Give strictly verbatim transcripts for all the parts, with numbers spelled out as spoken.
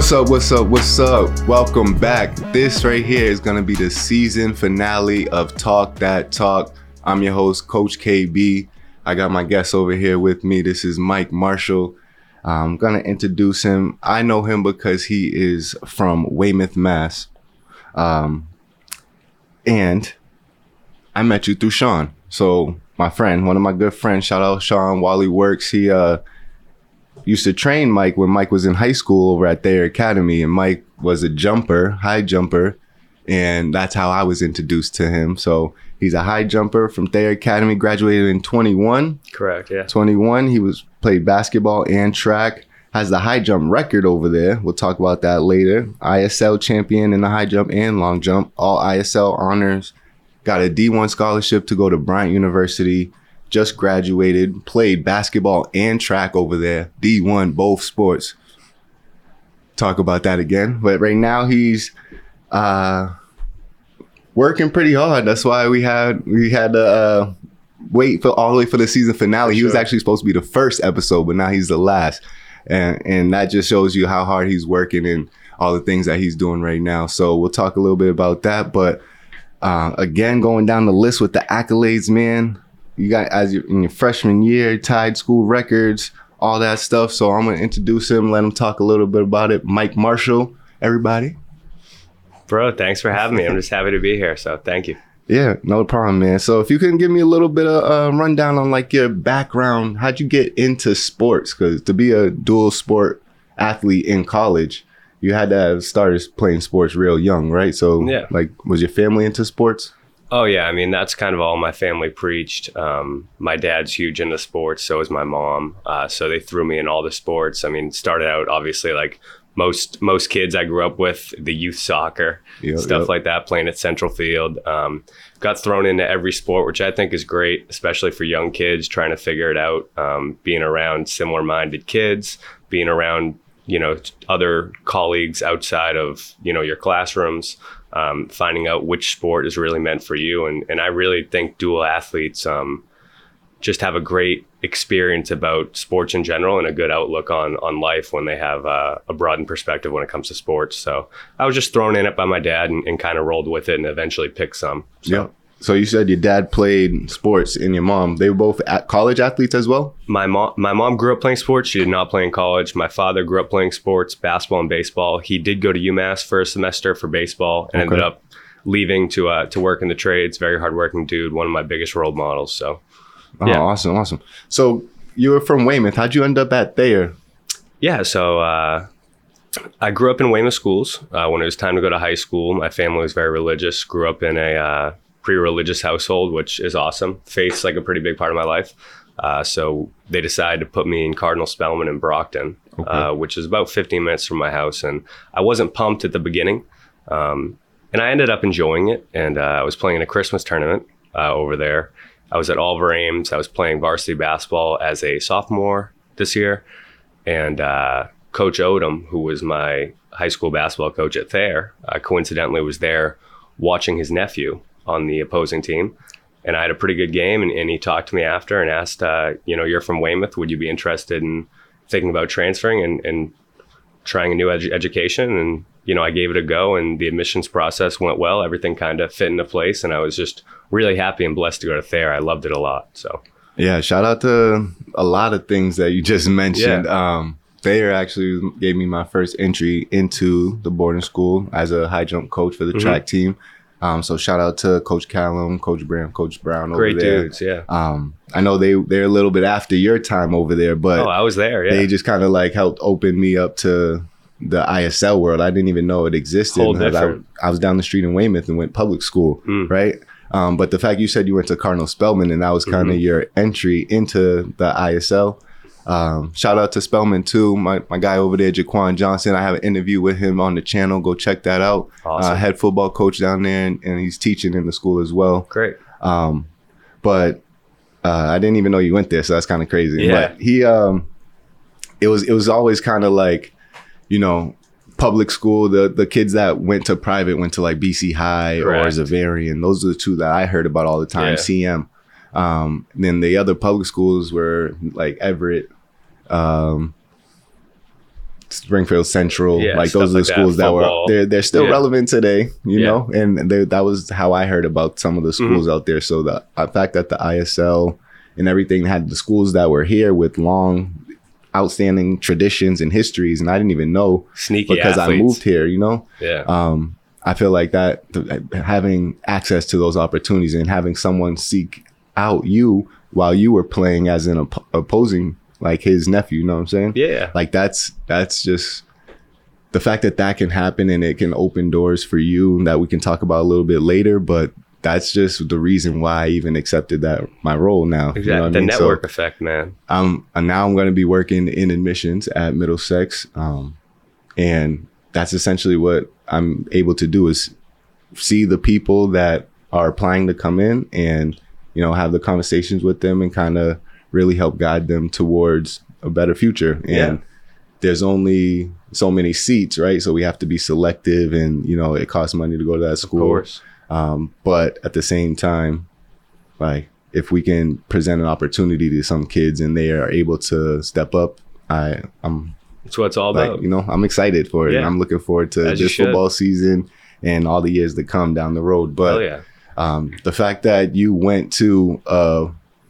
What's up, what's up, what's up? Welcome back. This right here is going to be the season finale of Talk That Talk. I'm your host, Coach K B. I got my guest over here with me. This is Mike Marshall. I'm going to introduce him. I know him because he is from Weymouth, Mass. Um, and I met you through Sean. So my friend, one of my good friends, shout out Sean, Wally Works. He uh, used to train Mike when Mike was in high school over at Thayer Academy. And Mike was a jumper, high jumper. And that's how I was introduced to him. So he's a high jumper from Thayer Academy, graduated in twenty-one. Correct, yeah. twenty-one, he was played basketball and track. Has the high jump record over there. We'll talk about that later. I S L champion in the high jump and long jump. All I S L honors. Got a D one scholarship to go to Bryant University. Just graduated. Played basketball and track over there. D one, both sports. Talk about that again. But right now he's uh, working pretty hard. That's why we had we had to uh, wait for all the way for the season finale. For he sure. was actually supposed to be the first episode, but now he's the last. And and that just shows you how hard he's working and all the things that he's doing right now. So we'll talk a little bit about that. But uh, again, going down the list with the accolades, man, you got as you're in your freshman year, tied school records, all that stuff. So I'm going to introduce him, let him talk a little bit about it. Mike Marshall, everybody. Bro, thanks for having me. I'm just happy to be here. So thank you. Yeah, no problem, man. So if you can give me a little bit of a uh, rundown on like your background, how'd you get into sports? Because to be a dual sport athlete in college, you had to have started playing sports real young, right? So yeah. like, was your family into sports? Oh, yeah. I mean, that's kind of all my family preached. Um, my dad's huge into sports. So is my mom. Uh, so they threw me in all the sports. I mean, started out obviously like most most kids I grew up with, the youth soccer, yep, stuff yep. like that, playing at Central Field. Um, got thrown into every sport, which I think is great, especially for young kids trying to figure it out. Um, being around similar-minded kids, being around, you know, other colleagues outside of, you know, your classrooms, um, finding out which sport is really meant for you. And, and I really think dual athletes um, just have a great experience about sports in general and a good outlook on on life when they have uh, a broadened perspective when it comes to sports. So I was just thrown in it by my dad and, and kind of rolled with it and eventually picked some. So. Yeah. So you said your dad played sports and your mom, they were both at college athletes as well? My mom, my mom grew up playing sports. She did not play in college. My father grew up playing sports, basketball and baseball. He did go to UMass for a semester for baseball and okay. ended up leaving to uh, to work in the trades. Very hardworking dude, one of my biggest role models. So. Oh, yeah. awesome, awesome. So you were from Weymouth. How'd you end up at Thayer? Yeah, so uh, I grew up in Weymouth schools. Uh, when it was time to go to high school, my family was very religious. Grew up in a uh, pre-religious household, which is awesome. Faith's like a pretty big part of my life. Uh, so they decided to put me in Cardinal Spellman in Brockton, okay. uh, which is about fifteen minutes from my house. And I wasn't pumped at the beginning. Um, and I ended up enjoying it. And uh, I was playing in a Christmas tournament uh, over there. I was at Oliver Ames. I was playing varsity basketball as a sophomore this year. And uh, Coach Odom, who was my high school basketball coach at Thayer, uh, coincidentally was there watching his nephew on the opposing team. And I had a pretty good game. And, and he talked to me after and asked, uh, you know, you're from Weymouth. Would you be interested in thinking about transferring and, and trying a new edu- education? And, you know, I gave it a go and the admissions process went well. Everything kind of fit into place. And I was just really happy and blessed to go to Thayer. I loved it a lot. So, yeah, shout out to a lot of things that you just mentioned. Yeah. Um, Thayer actually gave me my first entry into the boarding school as a high jump coach for the mm-hmm. track team. Um, so shout out to Coach Callum, Coach Bram, Coach Brown over Great there. Great dudes, yeah. Um, I know they, they're a little bit after your time over there, but oh, I was there, yeah. They just kind of like helped open me up to the I S L world. I didn't even know it existed. Whole different. I, I was down the street in Weymouth and went public school, mm. right? Um, but the fact you said you went to Cardinal Spellman and that was kind of mm-hmm. your entry into the I S L. Um, shout out to Spellman too. My my guy over there, Jaquan Johnson. I have an interview with him on the channel. Go check that out. Awesome. Uh, head football coach down there, and, and he's teaching in the school as well. Great. Um, but uh, I didn't even know you went there, so that's kind of crazy. Yeah. But he, um, it was it was always kind of like, you know, public school. The the kids that went to private went to like B C High Correct. Or Zavarian. Those are the two that I heard about all the time. Yeah. C M. Um, then the other public schools were like Everett. Um, Springfield Central, Yeah, like those are the stuff like that, schools that, were football. they're they're still Yeah. relevant today, you Yeah. know, and they, that was how I heard about some of the schools Mhm. out there. So the uh, fact that the I S L and everything had the schools that were here with long, outstanding traditions and histories, and I didn't even know Sneaky because athletes. I moved here, you know. Yeah. Um, I feel like that th- having access to those opportunities and having someone seek out you while you were playing as an op- opposing, like his nephew, you know what I'm saying? Yeah. Like that's that's just the fact that that can happen and it can open doors for you that we can talk about a little bit later. But that's just the reason why I even accepted that my role now. Exactly. You know what The I mean? So, network effect, man. um, and now I'm going to be working in admissions at Middlesex, um, and that's essentially what I'm able to do is see the people that are applying to come in, and you know, have the conversations with them and kind of really help guide them towards a better future. And Yeah. there's only so many seats, right? So we have to be selective, and you know, it costs money to go to that Of school. course. Um, but at the same time, like if we can present an opportunity to some kids and they are able to step up, I I'm That's what it's all like, about. you know, I'm excited for it. Yeah. And I'm looking forward to As you this should. football season and all the years to come down the road. But Hell yeah. um, the fact that you went to a,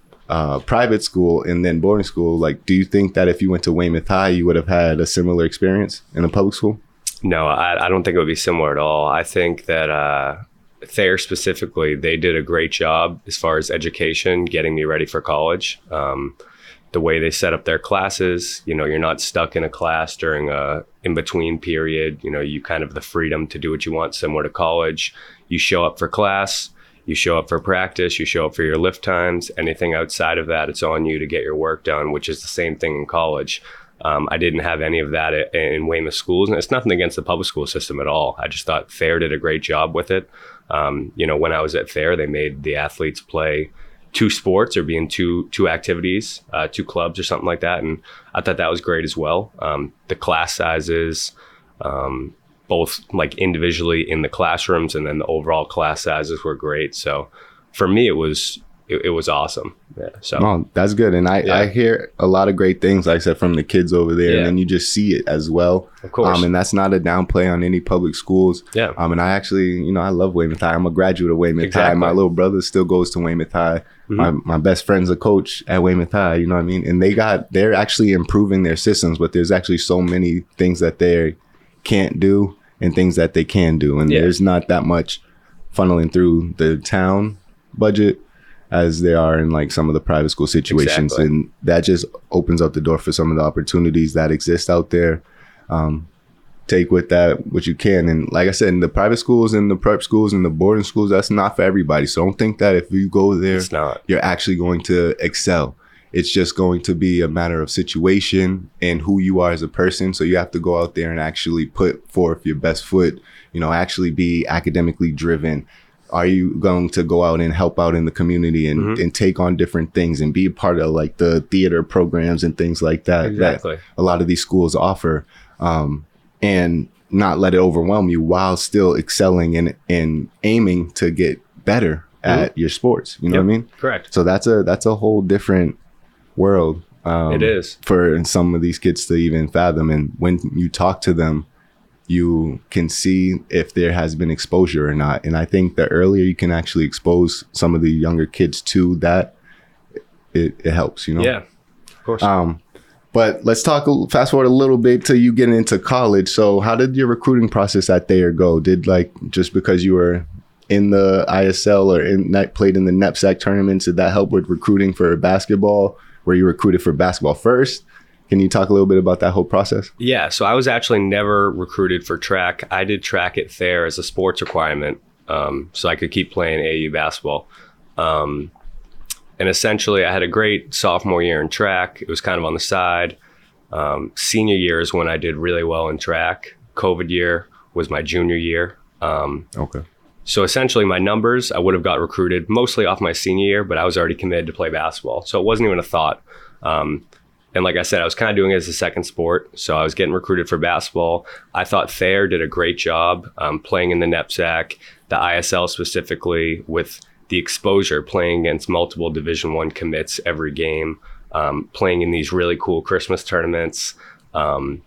a private school and then boarding school, like, do you think that if you went to Weymouth High, you would have had a similar experience in a public school? No, I, I don't think it would be similar at all. I think that uh, Thayer specifically, they did a great job as far as education, getting me ready for college. Um, the way they set up their classes, you know, you're not stuck in a class during a in-between period. You know, you kind of have the freedom to do what you want, similar to college. You show up for class, you show up for practice, you show up for your lift times. Anything outside of that, it's on you to get your work done, which is the same thing in college. Um, I didn't have any of that in, in Weymouth schools, and it's nothing against the public school system at all. I just thought Thayer did a great job with it. Um, you know, when I was at Thayer, they made the athletes play two sports or be in two two activities, uh, two clubs or something like that, and I thought that was great as well. Um, the class sizes, um, both like individually in the classrooms, and then the overall class sizes were great. So for me, it was it, it was awesome. Yeah. So Oh, that's good. And I, Yeah. I hear a lot of great things, like I said, from the kids over there. Yeah. And then you just see it as well. of course, Um, and that's not a downplay on any public schools. yeah, Um, and I actually, you know, I love Weymouth High. I'm a graduate of Weymouth High. Exactly. My little brother still goes to Weymouth High. Mhm. My, my best friend's a coach at Weymouth High, you know what I mean? And they got, they're actually improving their systems, but there's actually so many things that they can't do and things that they can do. And Yeah. there's not that much funneling through the town budget as they are in like some of the private school situations. Exactly. And that just opens up the door for some of the opportunities that exist out there. Um, take with that what you can. And like I said, in the private schools and the prep schools and the boarding schools, that's not for everybody. So don't think that if you go there, it's not. you're actually going to excel. It's just going to be a matter of situation and who you are as a person. So you have to go out there and actually put forth your best foot, you know, actually be academically driven. Are you going to go out and help out in the community and, Mhm. and take on different things and be a part of like the theater programs and things like that, Exactly. that a lot of these schools offer, um, and not let it overwhelm you while still excelling and, and aiming to get better at your sports. You know Yep. what I mean? Correct. So that's a, that's a whole different world. Um, It is. for some of these kids to even fathom. And when you talk to them, you can see if there has been exposure or not. And I think the earlier you can actually expose some of the younger kids to that, it, it helps, you know? Yeah. Of course. Um, but let's talk, fast forward a little bit to you getting into college. So how did your recruiting process at Thayer go? Did like, just because you were in the I S L or in that played in the NEPSAC tournaments, did that help with recruiting for basketball? Were you recruited for basketball first? Can you talk a little bit about that whole process? Yeah, so I was actually never recruited for track. I did track at Thayer as a sports requirement, um, so I could keep playing A A U basketball. Um, and essentially, I had a great sophomore year in track. It was kind of on the side. Um, senior year is when I did really well in track. COVID year was my junior year. Um, Okay. so essentially, my numbers, I would have got recruited mostly off my senior year, but I was already committed to play basketball. So it wasn't even a thought. Um, And like I said, I was kind of doing it as a second sport. So I was getting recruited for basketball. I thought Thayer did a great job um, playing in the NEPSAC, the I S L specifically, with the exposure, playing against multiple Division One commits every game, um, playing in these really cool Christmas tournaments. Um,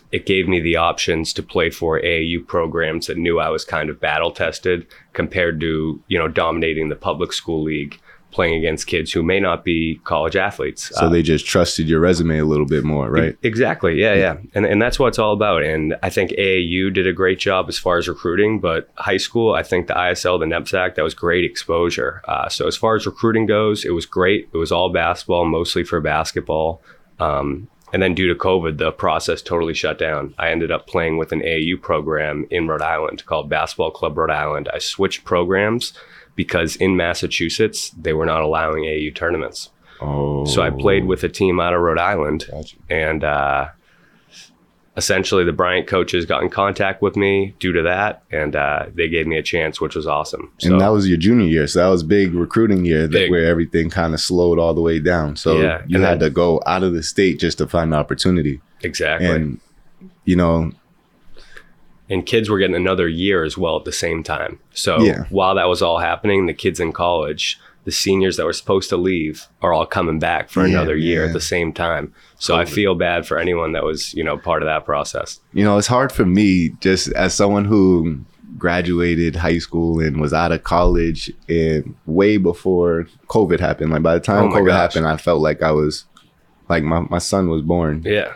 it gave me the options to play for A A U programs that knew I was kind of battle tested compared to, you know, dominating the public school league, playing against kids who may not be college athletes. So uh, they just trusted your resume a little bit more, right? Exactly. Yeah, yeah. And and that's what it's all about. And I think A A U did a great job as far as recruiting, but high school, I think the I S L, the NEPSAC, that was great exposure. Uh, so as far as recruiting goes, it was great. It was all basketball, mostly for basketball. Um, and then due to COVID, the process totally shut down. I ended up playing with an A A U program in Rhode Island called Basketball Club Rhode Island. I switched programs because in Massachusetts, they were not allowing A A U tournaments. Oh. So I played with a team out of Rhode Island. Gotcha. And uh, essentially the Bryant coaches got in contact with me due to that. And uh, they gave me a chance, which was awesome. So, and that was your junior year. So that was big recruiting year that Big. where everything kind of slowed all the way down. So Yeah, you and had then- to go out of the state just to find the opportunity. exactly. And, And, you know, kids were getting another year as well at the same time. So Yeah. while that was all happening, the kids in college, the seniors that were supposed to leave are all coming back for Yeah, another year yeah. at the same time. So I feel bad for anyone that was, you know, part of that process. you know, it's hard for me just as someone who graduated high school and was out of college and way before COVID happened. Like by the time Oh my COVID gosh. happened, I felt like I was like my, my son was born Yeah.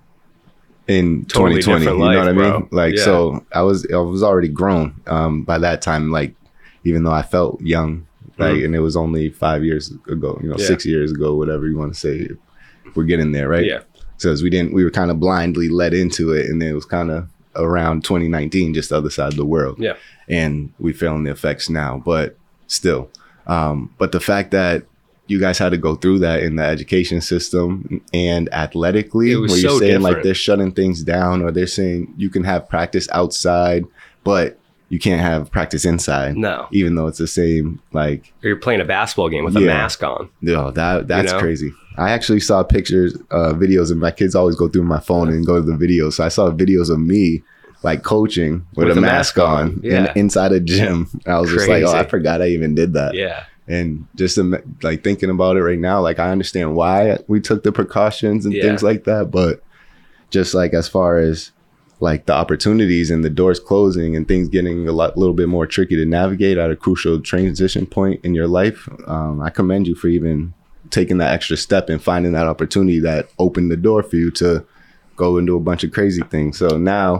in Totally twenty twenty. different You know life, what I mean? bro. Like Yeah. so I was I was already grown um by that time, like even though I felt young. Like Mhm. and it was only five years ago, you know, Yeah. six years ago, whatever you want to say. We're getting there, right? Yeah. So as we didn't, we were kind of blindly led into it, and then it was kind of around twenty nineteen, just the other side of the world. Yeah. And we feeling the effects now, but still. Um, but the fact that you guys had to go through that in the education system and athletically, It was where you're so saying like different. they're shutting things down, or they're saying you can have practice outside, but you can't have practice inside. No. Even though it's the same, like, Or you're playing a basketball game with a Yeah. mask on. no, that that's know? crazy. I actually saw pictures, uh, videos, and my kids always go through my phone and go to the videos. So I saw videos of me like coaching with, With a a mask, mask on, on. Yeah. in, inside a gym. I was just like, oh, I Crazy. forgot I even did that. Yeah. And just im- like thinking about it right now, like I understand why we took the precautions and Yeah. things like that, but just like as far as like the opportunities and the doors closing and things getting a lot, little bit more tricky to navigate at a crucial transition point in your life, um, I commend you for even taking that extra step and finding that opportunity that opened the door for you to go and do a bunch of crazy things. So now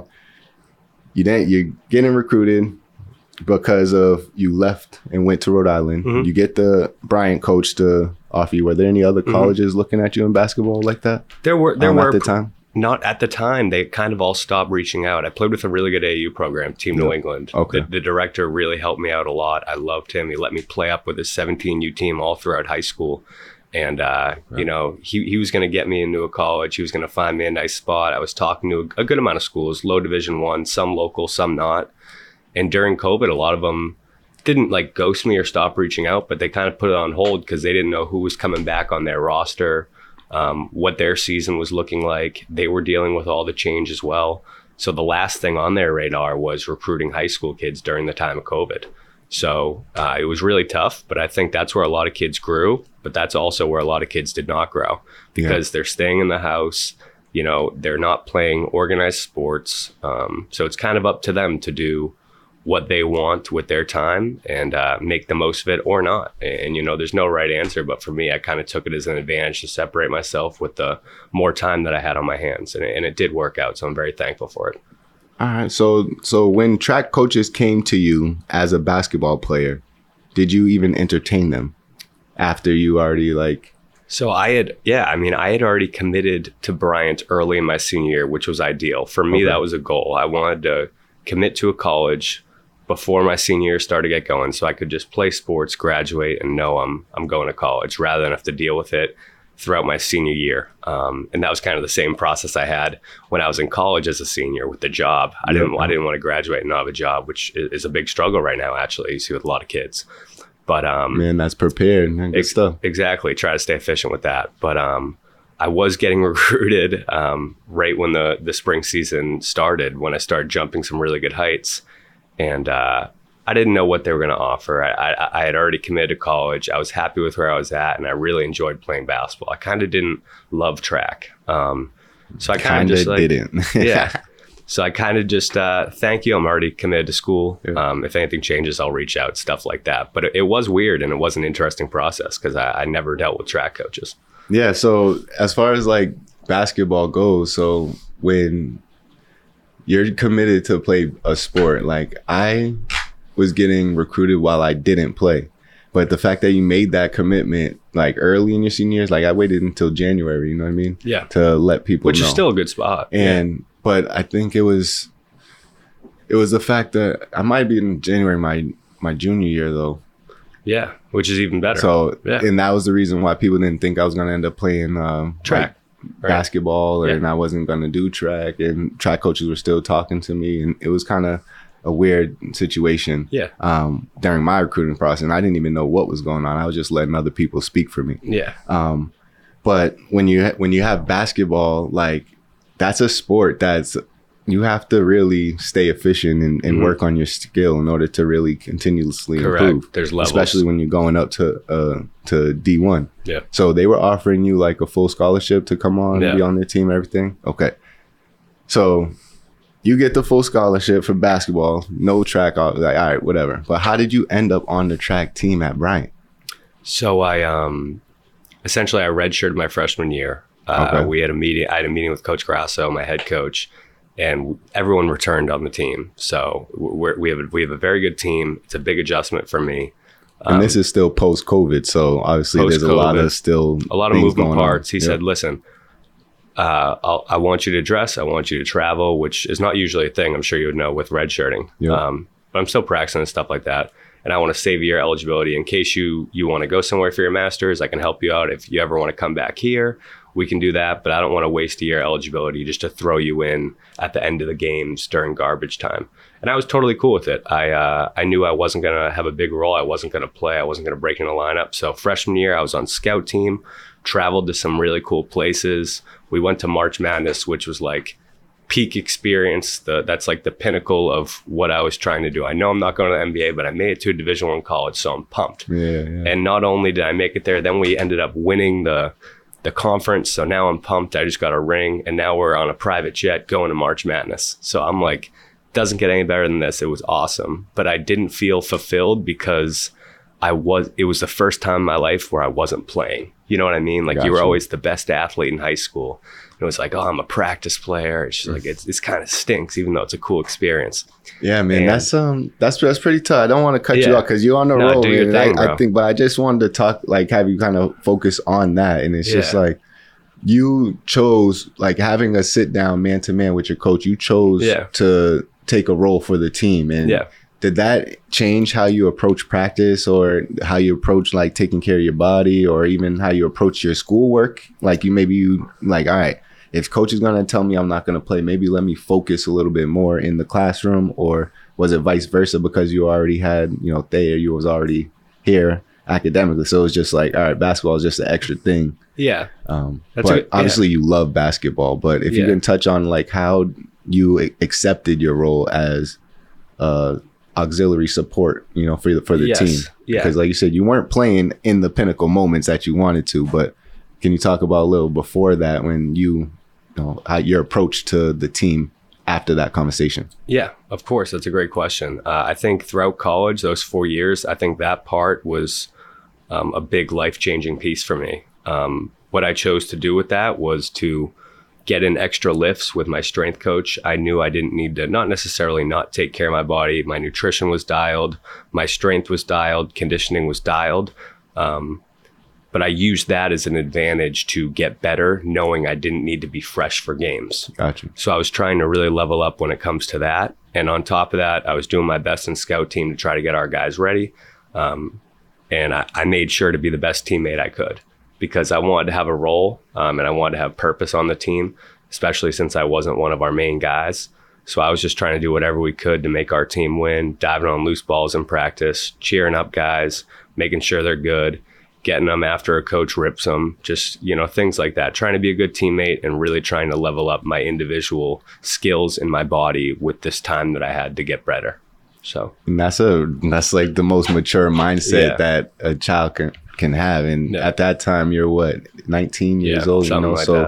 you didn't, you're getting recruited because of you left and went to Rhode Island. Mhm. You get the Bryant coach to offer you. Were there any other colleges looking at you in basketball like that? There were there um, were at the time? Not at the time. They kind of all stopped reaching out. I played with a really good A A U program, Team New Yeah. England. Okay. The, the director really helped me out a lot. I loved him. He let me play up with his seventeen U team all throughout high school. And, uh, you know, he, he was going to get me into a college. He was going to find me a nice spot. I was talking to a, a good amount of schools, low division one, some local, some not. And during COVID, a lot of them didn't like ghost me or stop reaching out, but they kind of put it on hold because they didn't know who was coming back on their roster, um, what their season was looking like. They were dealing with all the change as well. So the last thing on their radar was recruiting high school kids during the time of COVID. So uh, it was really tough, but I think that's where a lot of kids grew, but that's also where a lot of kids did not grow because they're staying in the house. You know, they're not playing organized sports. Um, so it's kind of up to them to do what they want with their time and uh, make the most of it or not. And, you know, there's no right answer, but for me, I kind of took it as an advantage to separate myself with the more time that I had on my hands. And it, and it did work out. So I'm very thankful for it. All right. So, so when track coaches came to you as a basketball player, did you even entertain them after you already like? So I had, yeah, I mean, I had already committed to Bryant early in my senior year, which was ideal. For me, Okay. that was a goal. I wanted to commit to a college before my senior year started to get going so I could just play sports, graduate, and know I'm I'm going to college rather than have to deal with it throughout my senior year. Um, and that was kind of the same process I had when I was in college as a senior with the job. I Yeah. didn't I didn't want to graduate and not have a job, which is, is a big struggle right now, actually, you see with a lot of kids. But um, Man, that's prepared. Man, good Ex- stuff. Exactly. Try to stay efficient with that. But um, I was getting recruited um, right when the, the spring season started, when I started jumping some really good heights. And uh, I didn't know what they were going to offer. I, I, I had already committed to college. I was happy with where I was at, and I really enjoyed playing basketball. I kind of didn't love track. Um, So I kind of just like, didn't. yeah. So I kind of just, uh, thank you. I'm already committed to school. Yeah. Um, if anything changes, I'll reach out, stuff like that. But it, it was weird and it was an interesting process because I, I never dealt with track coaches. Yeah. So as far as like basketball goes, so when you're committed to play a sport, like I was getting recruited while I didn't play. But the fact that you made that commitment like early in your senior years, like I waited until January, you know what I mean? Yeah. To let people Which know. is still a good spot. And yeah. But I think it was it was the fact that I might be in January my my junior year though. Yeah, which is even better. So yeah. And that was the reason why people didn't think I was gonna end up playing um, track, like, right. basketball, or, yeah. and I wasn't gonna do track. And track coaches were still talking to me, and it was kind of a weird situation. Yeah. Um, during my recruiting process, and I didn't even know what was going on. I was just letting other people speak for me. Yeah. Um, but when you when you have basketball, like that's a sport that's you have to really stay efficient and, and mm-hmm. work on your skill in order to really continuously Correct. improve. There's levels, especially when you're going up to uh, to D one. Yeah. So they were offering you like a full scholarship to come on yeah. and be on their team, everything. Okay. So you get the full scholarship for basketball, no track. Like, all right, whatever. But how did you end up on the track team at Bryant? So I um, essentially I redshirted my freshman year. Uh, okay. We had a meeting. I had a meeting with Coach Grasso, my head coach, and everyone returned on the team. So we're, we have a, we have a very good team. It's a big adjustment for me. Um, and this is still post COVID, so obviously there's a lot of still a lot of moving parts. On. He yep. said, "Listen, uh, I'll, I want you to dress. I want you to travel, which is not usually a thing. I'm sure you would know with redshirting. Yep. Um, but I'm still practicing and stuff like that. And I want to save your eligibility in case you you want to go somewhere for your master's. I can help you out if you ever want to come back here." We can do that, but I don't want to waste a year eligibility just to throw you in at the end of the games during garbage time. And I was totally cool with it. I uh, I knew I wasn't going to have a big role. I wasn't going to play. I wasn't going to break in the lineup. So freshman year, I was on scout team, traveled to some really cool places. We went to March Madness, which was like peak experience. The, that's like the pinnacle of what I was trying to do. I know I'm not going to the N B A, but I made it to a Division One college, so I'm pumped. Yeah, yeah. And not only did I make it there, then we ended up winning the the conference. So now I'm pumped. I just got a ring and now we're on a private jet going to March Madness. So I'm like, doesn't get any better than this. It was awesome. But I didn't feel fulfilled because I was, it was the first time in my life where I wasn't playing. You know what I mean? Like gotcha. You were always the best athlete in high school. It was like, oh, I'm a practice player. It's just like, it's, it's kind of stinks, even though it's a cool experience. Yeah, man, and, that's um, that's that's pretty tough. I don't want to cut yeah. you off because you're on the no, road. Do your thing, I, I think, but I just wanted to talk, like, have you kind of focus on that, and it's yeah. just like you chose, like, having a sit down man to man with your coach. You chose yeah. to take a role for the team, and yeah. did that change how you approach practice or how you approach like taking care of your body or even how you approach your schoolwork? Like you maybe you like, all right, if coach is going to tell me I'm not going to play, maybe let me focus a little bit more in the classroom, or was it vice versa because you already had, you know, there, you was already here academically. So it's just like, all right, basketball is just an extra thing. Yeah. Um, That's but a, obviously yeah. you love basketball, but if yeah. you can touch on like how you a- accepted your role as uh auxiliary support, you know, for the, for the yes. team. Yeah. Because like you said, you weren't playing in the pinnacle moments that you wanted to, but can you talk about a little before that when you, you know, how your approach to the team after that conversation? Yeah, of course. That's a great question. Uh, I think throughout college, those four years, I think that part was um, a big life-changing piece for me. Um, what I chose to do with that was to get in extra lifts with my strength coach. I knew I didn't need to not necessarily not take care of my body. My nutrition was dialed, my strength was dialed, conditioning was dialed. Um, but I used that as an advantage to get better, knowing I didn't need to be fresh for games. Gotcha. So I was trying to really level up when it comes to that. And on top of that, I was doing my best in scout team to try to get our guys ready. Um, and I, I made sure to be the best teammate I could, because I wanted to have a role um, and I wanted to have purpose on the team, especially since I wasn't one of our main guys. So I was just trying to do whatever we could to make our team win, diving on loose balls in practice, cheering up guys, making sure they're good, getting them after a coach rips them, just, you know, things like that. Trying to be a good teammate and really trying to level up my individual skills in my body with this time that I had to get better. So and that's a that's like the most mature mindset yeah. that a child can can have. And yeah. at that time, you're what, nineteen years yeah, old, you know, like so that.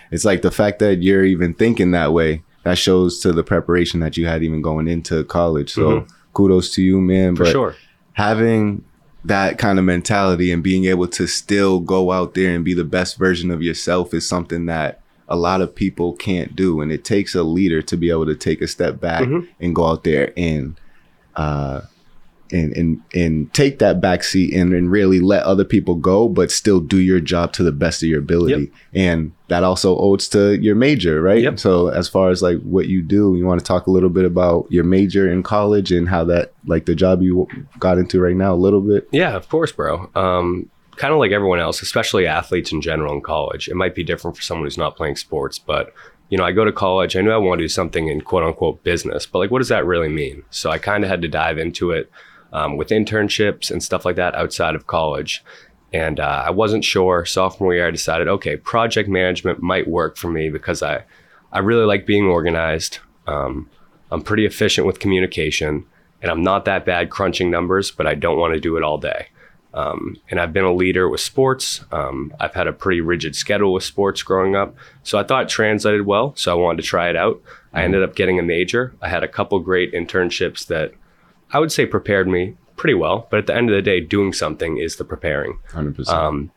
it's like the fact that you're even thinking that way, that shows to the preparation that you had even going into college. So mm-hmm. kudos to you, man. For but sure. Having that kind of mentality and being able to still go out there and be the best version of yourself is something that a lot of people can't do. And it takes a leader to be able to take a step back mm-hmm. and go out there and, uh, and, and, and take that back seat and, and really let other people go, but still do your job to the best of your ability. Yep. And that also owes to your major, right? Yep. So as far as like what you do, you want to talk a little bit about your major in college and how that, like the job you got into right now a little bit? Yeah, of course, bro. Um, kind of like everyone else, especially athletes in general in college. It might be different for someone who's not playing sports, but you know, I go to college, I knew I want to do something in quote unquote business, but like, what does that really mean? So I kind of had to dive into it um, with internships and stuff like that outside of college. And uh, I wasn't sure. Sophomore year, I decided, okay, project management might work for me because I, I really like being organized. Um, I'm pretty efficient with communication, and I'm not that bad crunching numbers, but I don't want to do it all day. Um, and I've been a leader with sports. Um, I've had a pretty rigid schedule with sports growing up. So I thought it translated well. So I wanted to try it out. I ended up getting a major. I had a couple great internships that I would say prepared me pretty well. But at the end of the day, doing something is the preparing. one hundred percent. Um,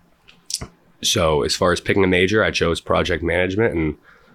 so as far as picking a major, I chose project management. And,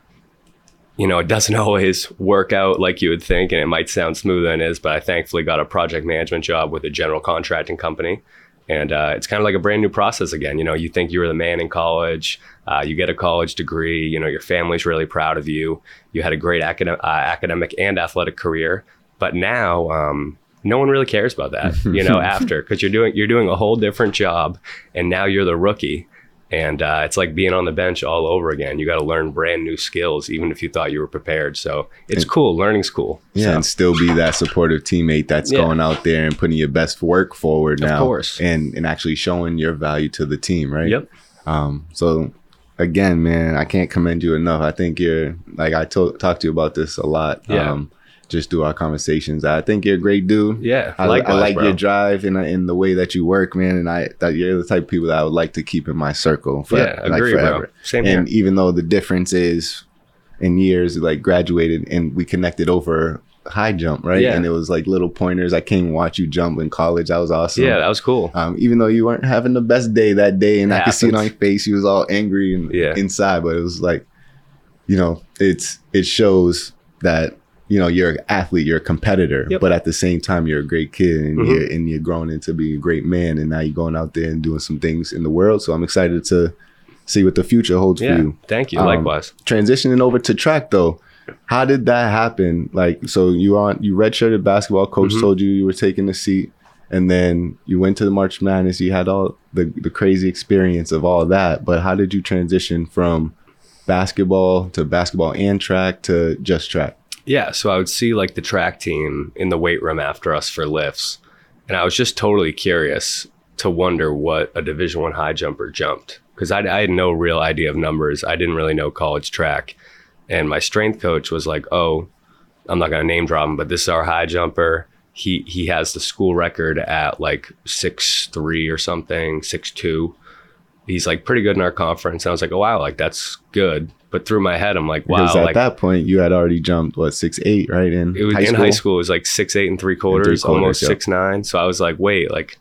you know, it doesn't always work out like you would think. And it might sound smoother than it is. But I thankfully got a project management job with a general contracting company. And uh, it's kind of like a brand new process again. You know, you think you were the man in college, uh, you get a college degree, you know, your family's really proud of you. You had a great academic, uh, academic and athletic career. But now um, no one really cares about that, you know, after, because you're doing you're doing a whole different job. And now you're the rookie. And uh, it's like being on the bench all over again. You got to learn brand new skills, even if you thought you were prepared. So it's and, cool. Learning's cool. Yeah, so. And still be that supportive teammate that's yeah. going out there and putting your best work forward now. Of course. And, and actually showing your value to the team, right? Yep. Um, so, again, man, I can't commend you enough. I think you're, like I to- talked to you about this a lot. Yeah. Um, just through our conversations. I think you're a great dude. Yeah, I, likewise, I like bro. your drive and in the way that you work, man. And I that you're the type of people that I would like to keep in my circle for yeah, like agree, forever. Bro. Same and here. even though the difference is in years, like graduated and we connected over high jump, right? Yeah. And it was like little pointers. I came and watch you jump in college. That was awesome. Yeah, that was cool. Um, even though you weren't having the best day that day, and It I could see it on happens. your face, you was all angry and Yeah. inside, but it was like, you know, it's it shows that, you know, you're an athlete, you're a competitor, Yep. but at the same time, you're a great kid and Mhm. you're and you're growing into being a great man. And now you're going out there and doing some things in the world. So I'm excited to see what the future holds Yeah, for you. thank you. Um, Likewise. Transitioning over to track though, how did that happen? Like, so you on you redshirted basketball, coach Mhm. told you you were taking a seat, and then you went to the March Madness. You had all the the crazy experience of all that. But how did you transition from basketball to basketball and track to just track? Yeah, so I would see like the track team in the weight room after us for lifts, and I was just totally curious to wonder what a Division One high jumper jumped, because I, I had no real idea of numbers. I didn't really know college track, and my strength coach was like, "Oh, I'm not gonna name drop him, but this is our high jumper. He he has the school record at like six three or something, six two. He's like pretty good in our conference." And I was like, "Oh wow, like that's good." But through my head, I'm like, wow. Because at like, that point, you had already jumped, what, six eight, right? In it was high in school? high school, it was like six eight and three quarters, And three quarters, almost yeah. six nine. So I was like, wait, like,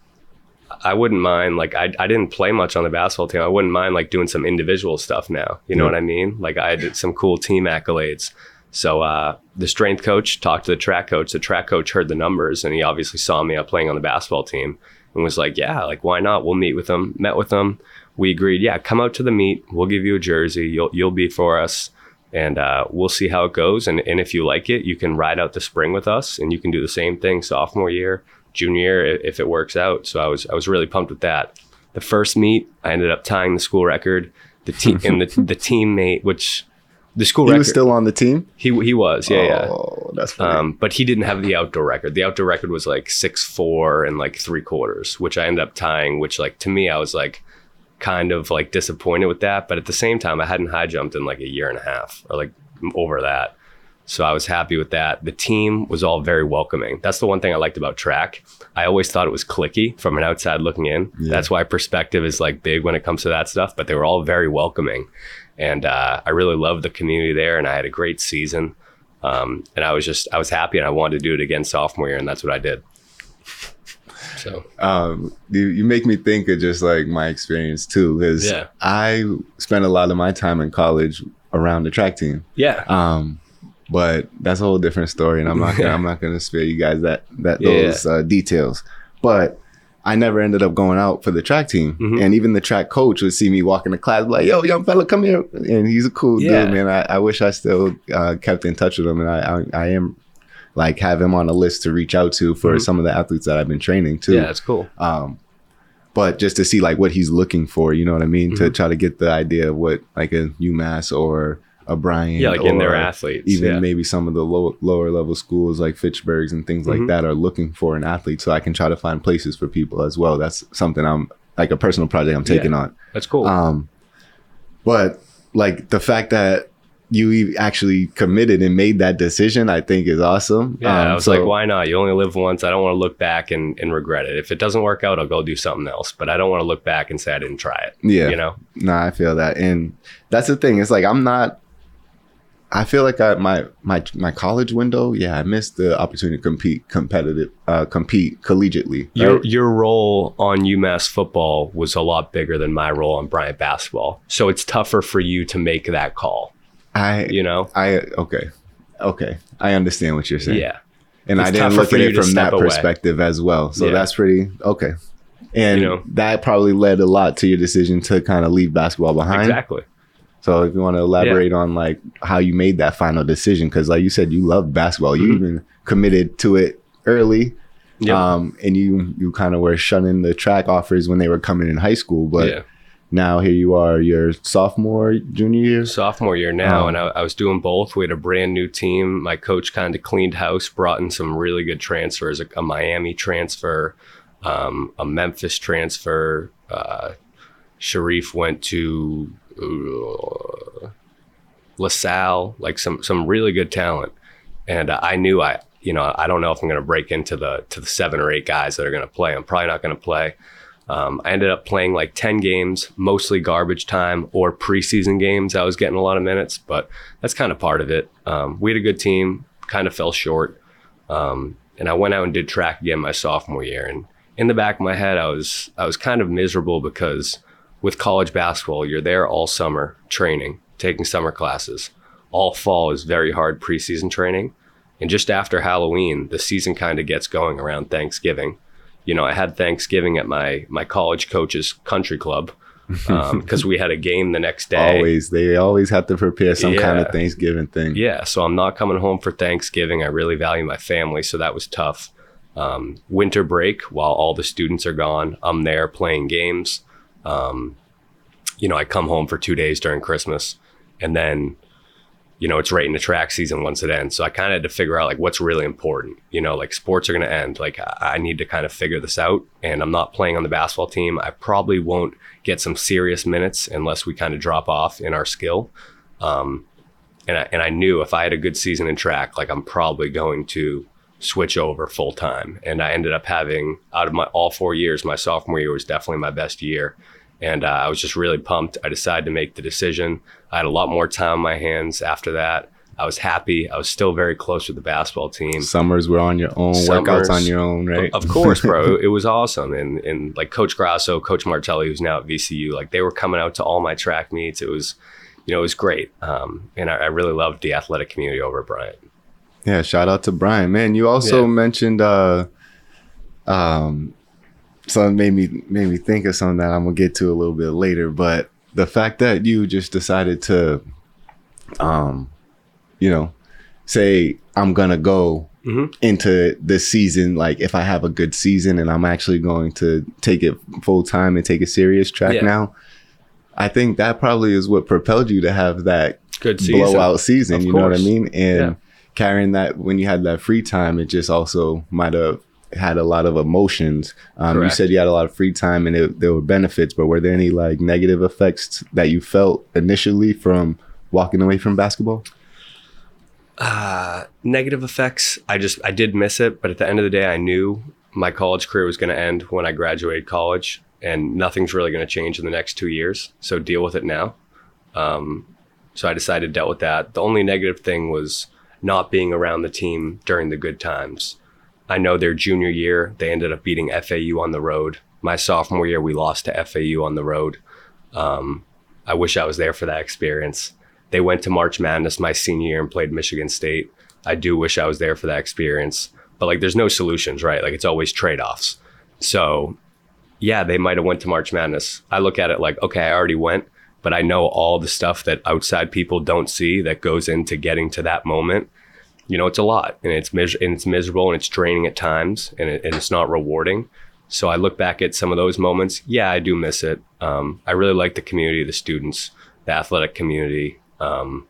I wouldn't mind. Like, I I didn't play much on the basketball team. I wouldn't mind like doing some individual stuff now. You know Yeah. what I mean? Like, I did some cool team accolades. So uh, the strength coach talked to the track coach. The track coach heard the numbers, and he obviously saw me out playing on the basketball team and was like, yeah, like, why not? We'll meet with them. Met with them. We agreed, yeah, come out to the meet. We'll give you a jersey. You'll you'll be for us. And uh, we'll see how it goes. And, and if you like it, you can ride out the spring with us, and you can do the same thing sophomore year, junior year, i- if it works out. So I was I was really pumped with that. The first meet, I ended up tying the school record. The team and the the teammate, which the school He record, was still on the team? he he was, yeah, yeah. Oh, that's funny. Um, but he didn't have the outdoor record. The outdoor record was like six four and like three quarters, which I ended up tying. Which like to me, I was like kind of like disappointed with that. But at the same time, I hadn't high jumped in like a year and a half or like over that. So I was happy with that. The team was all very welcoming. That's the one thing I liked about track. I always thought it was cliquey from an outside looking in. Yeah. That's why perspective is like big when it comes to that stuff. But they were all very welcoming. And uh, I really loved the community there, and I had a great season. Um, and I was just, I was happy, and I wanted to do it again sophomore year, and that's what I did. So um, you, you make me think of just like my experience too, because yeah. I spent a lot of my time in college around the track team. Yeah. Um, but that's a whole different story, and I'm not gonna, I'm not going to spare you guys that that Yeah. those uh, details. But I never ended up going out for the track team. Mm-hmm. And even the track coach would see me walking to class, like, yo, young fella, come here. And he's a cool Yeah. dude, man. I, I wish I still uh, kept in touch with him. And I, I, I am like have him on a list to reach out to for Mm-hmm. some of the athletes that I've been training too. Yeah, that's cool. Um, but just to see like what he's looking for, you know what I mean? Mm-hmm. To try to get the idea of what like a UMass or a Bryant, Yeah, like in their or athletes. even yeah. maybe some of the low, lower level schools like Fitchburg's and things Mhm. like that are looking for an athlete, so I can try to find places for people as well. That's something I'm like a personal project I'm taking Yeah. on. That's cool. Um, but like the fact that you e- actually committed and made that decision, I think is awesome. Yeah, Um, I was so- like, why not? You only live once. I don't want to look back and, and regret it. If it doesn't work out, I'll go do something else. But I don't want to look back and say I didn't try it. Yeah. You know? Nah, I feel that. And that's the thing. It's like I'm not I feel like I my my my college window, yeah, I missed the opportunity to compete competitive uh compete collegiately. Your right? your role on UMass football was a lot bigger than my role on Bryant basketball. So it's tougher for you to make that call. I You know? I okay. Okay. I understand what you're saying. Yeah. And It's I didn't tougher look for at you it to from step that away. perspective as well. So Yeah. that's pretty okay. And You know? that probably led a lot to your decision to kind of leave basketball behind. Exactly. So if you want to elaborate on like how you made that final decision, because like you said, you love basketball. You Mhm. even committed to it early. Yep. Um, and you you kind of were shunning the track offers when they were coming in high school. But yeah. now here you are, your sophomore, junior year. Sophomore year now, Um, and I, I was doing both. We had a brand new team. My coach kind of cleaned house, brought in some really good transfers, a, a Miami transfer, um, a Memphis transfer. Uh, Sharif went to uh, LaSalle, like some some really good talent. And uh, I knew I, you know, I don't know if I'm going to break into the to the seven or eight guys that are going to play. I'm probably not going to play. Um, I ended up playing like ten games, mostly garbage time or preseason games. I was getting a lot of minutes, but that's kind of part of it. Um, we had a good team, kind of fell short. Um, and I went out and did track again my sophomore year. And in the back of my head, I was I was kind of miserable because with college basketball, you're there all summer training, taking summer classes. All fall is very hard preseason training. And just after Halloween, the season kind of gets going around Thanksgiving. You know, I had Thanksgiving at my my college coach's country club because um, we had a game the next day. Always, they always have to prepare some kind of Yeah. Thanksgiving thing. Yeah, so I'm not coming home for Thanksgiving. I really value my family, so that was tough. Um, winter break, while all the students are gone, I'm there playing games. Um, you know, I come home for two days during Christmas, and then, you know, it's right in the track season once it ends. So I kind of had to figure out like what's really important. You know, like sports are going to end. Like I I need to kind of figure this out. And I'm not playing on the basketball team. I probably won't get some serious minutes unless we kind of drop off in our skill. Um, and I, and I knew if I had a good season in track, like I'm probably going to switch over full time. And I ended up having, out of my all four years, my sophomore year was definitely my best year. And uh, I was just really pumped. I decided to make the decision. I had a lot more time on my hands after that. I was happy. I was still very close with the basketball team. Summers were on your own, Summers, workouts on your own, right? Of course, bro. It was awesome. And and like Coach Grasso, Coach Martelli, who's now at V C U, like they were coming out to all my track meets. It was, you know, it was great. Um, and I, I really loved the athletic community over at Bryant. Yeah, shout out to Brian. Man, you also Yeah. mentioned uh um something made me made me think of something that I'm gonna get to a little bit later, but the fact that you just decided to um you know say I'm gonna go Mhm. into this season, like if I have a good season and I'm actually going to take it full time and take a serious track Yeah. now, I think that probably is what propelled you to have that Good season. blowout season. Of You know what I course. mean? And Yeah. carrying that when you had that free time, it just also might have had a lot of emotions. Um, you Correct. said you had a lot of free time and it, there were benefits, but were there any like negative effects that you felt initially from walking away from basketball? Uh, negative effects. I just, I did miss it. But at the end of the day, I knew my college career was going to end when I graduated college and nothing's really going to change in the next two years. So deal with it now. Um, so I decided to deal with that. The only negative thing was not being around the team during the good times. I know their junior year, they ended up beating F A U on the road. My sophomore year, we lost to F A U on the road. Um, I wish I was there for that experience. They went to March Madness my senior year and played Michigan State. I do wish I was there for that experience. But like, there's no solutions, right? Like, it's always trade-offs. So yeah, they might have went to March Madness. I look at it like, okay, I already went, but I know all the stuff that outside people don't see that goes into getting to that moment. You know, it's a lot, and it's mis- and it's miserable, and it's draining at times, and, it, and it's not rewarding. So I look back at some of those moments. Yeah, I do miss it. Um, I really like the community, the students, the athletic community. Um,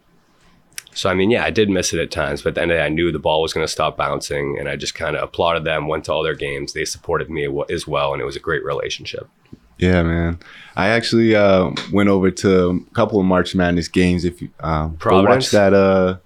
so, I mean, yeah, I did miss it at times, but at the end of the day, I knew the ball was going to stop bouncing, and I just kind of applauded them, went to all their games. They supported me as well, and it was a great relationship. Yeah, man. I actually uh, went over to a couple of March Madness games. If you um, go watch that uh,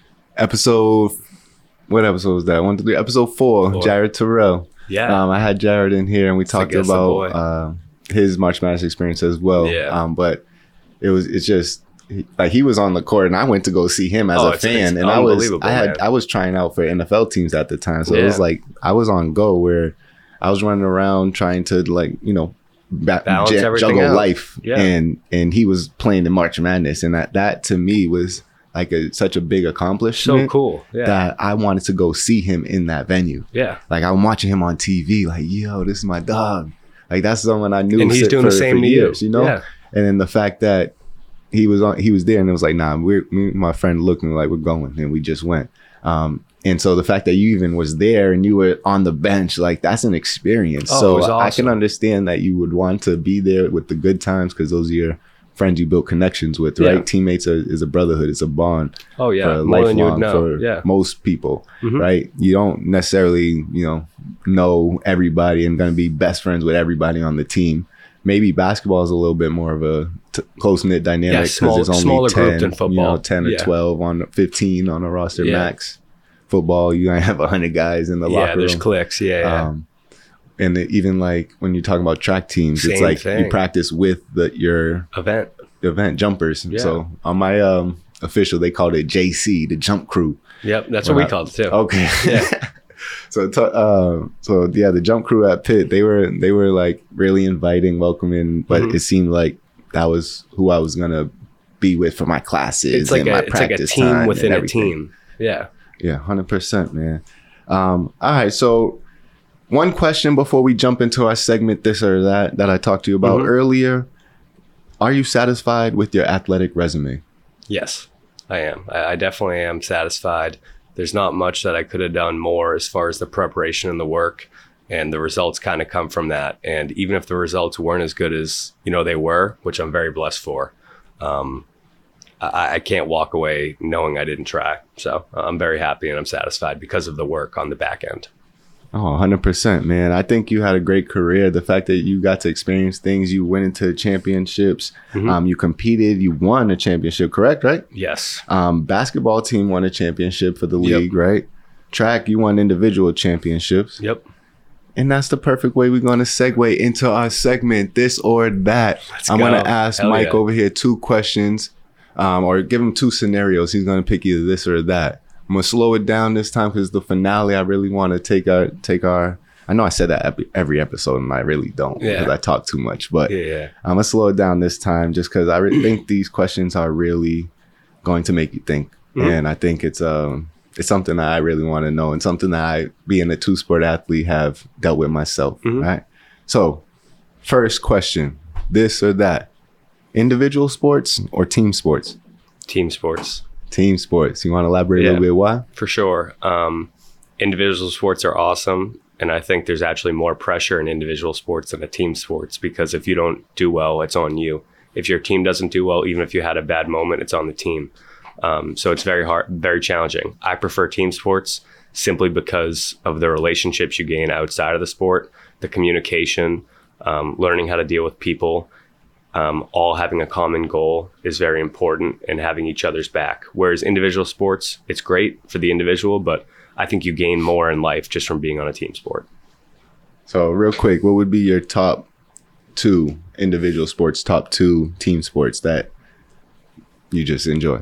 episode, what episode was that? One, three, episode four, four. Jared Terrell. Yeah. Um, I had Jared in here, and we talked about uh, his March Madness experience as well. Yeah. Um, but it was, it's just, like, he was on the court, and I went to go see him as oh, a it's, fan, it's and I was I had man. I was trying out for N F L teams at the time, so yeah. it was like I was on go where I was running around trying to, like, you know, ba- balance j- everything juggle out. life, yeah. and and he was playing in March Madness, and that that to me was like a such a big accomplishment. So cool, yeah. That I wanted to go see him in that venue. Yeah, like I'm watching him on T V, like, yo, this is my dog. Like, that's someone I knew, and he's doing for, the same for to years, you, you know. Yeah. And then the fact that he was on, he was there, and it was like, nah, we're, me and my friend looked and like, we're going, and we just went. Um, and so the fact that you even was there and you were on the bench, like, that's an experience. Oh, so it was awesome. I can understand that you would want to be there with the good times, because those are your friends you built connections with, right? Yeah. Teammates are, is a brotherhood, it's a bond. Oh yeah, for more than you would know. For yeah. most people, mm-hmm. right? You don't necessarily, you know, know everybody and going to be best friends with everybody on the team. Maybe basketball is a little bit more of a t- close-knit dynamic, because yeah, there's only smaller ten, group than football. You know, ten or yeah. twelve on fifteen on a roster yeah. max. Football, you gonna have a hundred guys in the yeah, locker room. Yeah, there's cliques. Yeah, yeah. Um, and it, even like when you're talking about track teams, Same it's like thing. you practice with the your event event jumpers. Yeah. So on my um, official, they called it J C, the jump crew. Yep, that's when what we I, called it too. Okay. Yeah. So, t- uh, so yeah, the jump crew at Pitt, they were they were like really inviting, welcoming, but mm-hmm. it seemed like that was who I was gonna be with for my classes. It's like and a my it's like a team within a team. Yeah, yeah, one hundred percent, man. Um, all right, so one question before we jump into our segment, this or that, that I talked to you about mm-hmm. earlier. Are you satisfied with your athletic resume? Yes, I am. I, I definitely am satisfied. There's not much that I could have done more as far as the preparation and the work, and the results kind of come from that. And even if the results weren't as good as, you know, they were, which I'm very blessed for, um, I, I can't walk away knowing I didn't try. So I'm very happy and I'm satisfied because of the work on the back end. Oh, one hundred percent, man. I think you had a great career. The fact that you got to experience things, you went into championships, mm-hmm. um, you competed, you won a championship, correct, right? Yes. Um, basketball team won a championship for the yep. league, right? Track, you won individual championships. Yep. And that's the perfect way we're going to segue into our segment, this or that. Let's I'm go. going to ask Hell Mike yeah. over here two questions, um, or give him two scenarios. He's going to pick either this or that. I'm gonna slow it down this time because the finale. I really want to take our take our. I know I said that every episode, and I really don't yeah. because I talk too much. But yeah, yeah. I'm gonna slow it down this time just because I re- think these questions are really going to make you think, mm-hmm. and I think it's um it's something that I really want to know and something that I, being a two sport athlete, have dealt with myself. Mm-hmm. Right. So, first question: this or that? Individual sports or team sports? Team sports. Team sports. You want to elaborate yeah, a little bit why? For sure. Um, individual sports are awesome. And I think there's actually more pressure in individual sports than a team sports, because if you don't do well, it's on you. If your team doesn't do well, even if you had a bad moment, it's on the team. Um, so it's very hard, very challenging. I prefer team sports simply because of the relationships you gain outside of the sport, the communication, um, learning how to deal with people. Um, all having a common goal is very important, and having each other's back. Whereas individual sports, it's great for the individual, but I think you gain more in life just from being on a team sport. So real quick, what would be your top two individual sports, top two team sports that you just enjoy?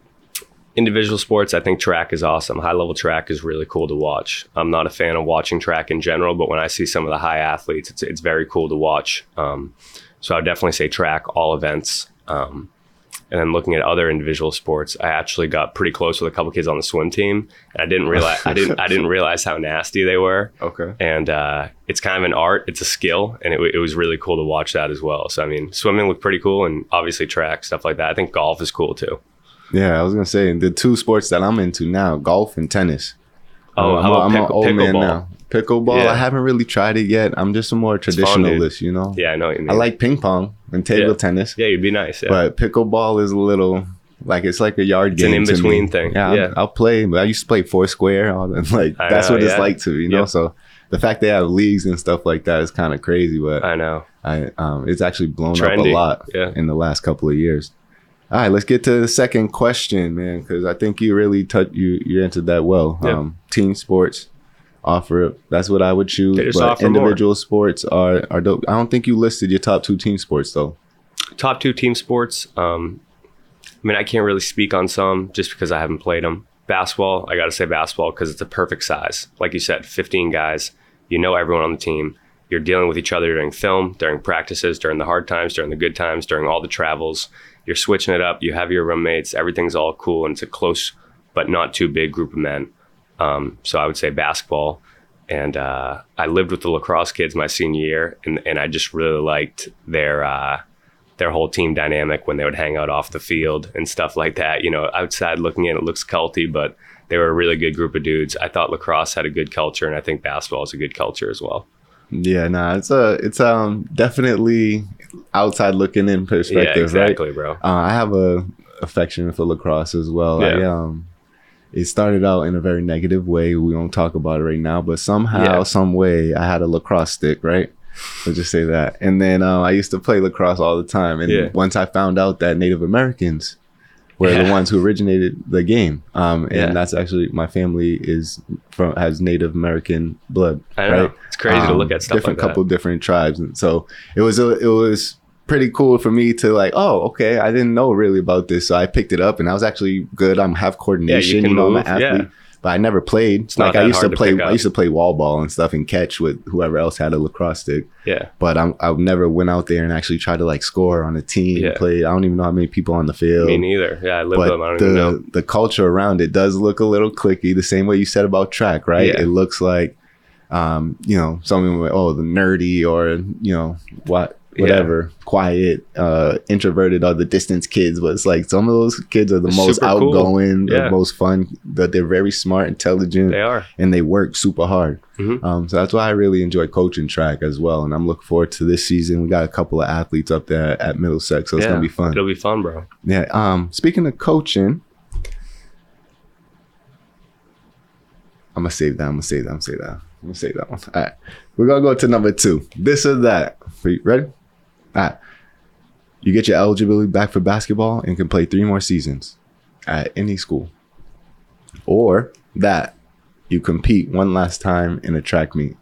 Individual sports, I think track is awesome. High level track is really cool to watch. I'm not a fan of watching track in general, but when I see some of the high athletes, it's it's very cool to watch. Um, so I would definitely say track, all events. Um, and then looking at other individual sports, I actually got pretty close with a couple kids on the swim team, and I didn't realize I didn't I didn't realize how nasty they were. Okay. And uh, it's kind of an art, it's a skill, and it, it was really cool to watch that as well. So I mean, swimming looked pretty cool, and obviously track, stuff like that. I think golf is cool too. Yeah, I was gonna say the two sports that I'm into now, golf and tennis. Oh, I'm, how about I'm pick- an old man pickleball? now. Pickleball, Yeah. I haven't really tried it yet. I'm just a more fun, traditionalist, dude. you know. Yeah, I know what you mean. I like ping pong and table Yeah. tennis, Yeah, you'd be nice. Yeah. but pickleball is a little like it's like a yard It's an game. to in-between me. thing. Yeah, I'll, Yeah. I'll play, but I used to play Foursquare. All that, like I that's know, what it's yeah. like to you know. Yep. So the fact they have leagues and stuff like that is kind of crazy, but I know. I um, it's actually blown up Trendy. a lot Yeah. in the last couple of years. All right, let's get to the second question, man, because I think you really touch you you answered that well. Yeah. Um, team sports offer it. That's what I would choose. They just But offer more. individual sports are are dope. I don't think you listed your top two team sports though. Top two team sports. Um, I mean, I can't really speak on some just because I haven't played them. Basketball, I got to say basketball because it's a perfect size. Like you said, fifteen guys. You know everyone on the team. You're dealing with each other during film, during practices, during the hard times, during the good times, during all the travels. You're switching it up. You have your roommates. Everything's all cool, and it's a close but not too big group of men. Um, so I would say basketball. And uh, I lived with the lacrosse kids my senior year, and, and I just really liked their uh, their whole team dynamic when they would hang out off the field and stuff like that. You know, outside looking in, it looks culty, but they were a really good group of dudes. I thought lacrosse had a good culture, and I think basketball is a good culture as well. Yeah, nah, it's a it's um definitely outside looking in perspective, Yeah, exactly, right? bro. Uh, I have a affection for lacrosse as well. I, Yeah. um, it started out in a very negative way. We won't talk about it right now, but somehow, Yeah. some way, I had a lacrosse stick, right? Let's just say that. And then uh, I used to play lacrosse all the time. And Yeah. once I found out that Native Americans were the Yeah. ones who originated the game, um, and Yeah. that's actually my family is from has Native American blood. I know. Right? It's crazy to Um, look at stuff different like couple that. different tribes, and so it was a, it was pretty cool for me to like, oh, okay, I didn't know really about this, so I picked it up, and I was actually good. I'm have coordination, can you know, I'm move, an athlete, yeah. but I never played. It's not Like I that used to hard to play, pick I up. used to play wall ball and stuff and catch with whoever else had a lacrosse stick. Yeah. But I'm, I never went out there and actually tried to like score on a team. Yeah. Play. I don't even know how many people on the field. Me neither. Yeah, I live with But them. I don't even know. the the culture around it does look a little clicky, the same way you said about track, right? Yeah. It looks like, um, you know, something with oh the nerdy or you know what whatever, quiet, uh, introverted or the distance kids. But it's like some of those kids are the It's most super cool. outgoing, Yeah. the most fun. That they're very smart, intelligent, They are. and they work super hard. Mhm. Um, so that's why I really enjoy coaching track as well. And I'm looking forward to this season. We got a couple of athletes up there at Middlesex, so it's Yeah. gonna be fun. It'll be fun, bro. Yeah. Um, speaking of coaching, I'm gonna save that. I'm gonna save that. I'm gonna save that. I'm gonna save that one. All right. We're gonna go to number two. This or that. Are you ready? All right. You get your eligibility back for basketball and can play three more seasons at any school. Or that you compete one last time in a track meet.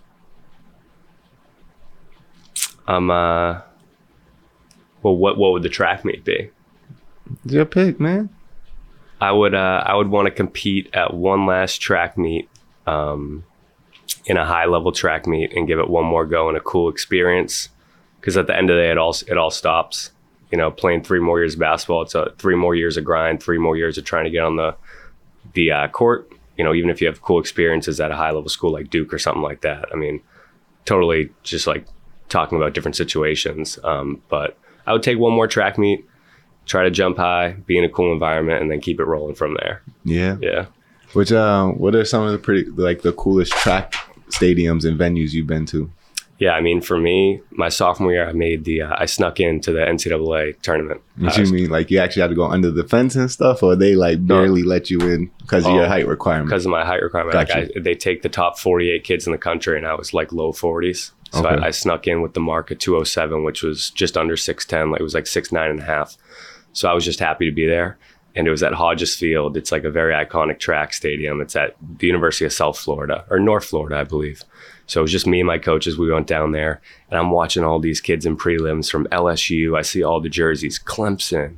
Um. Uh. Well, what what would the track meet be? It's your pick, man. I would uh, I would want to compete at one last track meet, um, in a high level track meet, and give it one more go and a cool experience. Because at the end of the day, it all it all stops. You know, playing three more years of basketball, it's a three more years of grind, three more years of trying to get on the the uh, court. You know, even if you have cool experiences at a high level school like Duke or something like that. I mean, totally just like talking about different situations. Um, but I would take one more track meet, try to jump high, be in a cool environment, and then keep it rolling from there. Yeah. Yeah. Which uh, what are some of the pretty like the coolest track stadiums and venues you've been to? Yeah, I mean, for me, my sophomore year, I made the, uh, I snuck into the N C double A tournament. What Uh, you mean? Like you actually had to go under the fence and stuff, or they like barely let you in because of your Oh, height requirement? Because of my height requirement. Like Gotcha. I, they take the top forty-eight kids in the country, and I was like low forties. So Okay. I, I snuck in with the mark at two oh seven, which was just under six ten. Like it was like six nine and a half. So I was just happy to be there. And it was at Hodges Field. It's like a very iconic track stadium. It's at the University of South Florida, or North Florida, I believe. So it was just me and my coaches. We went down there, and I'm watching all these kids in prelims from L S U. I see all the jerseys, Clemson,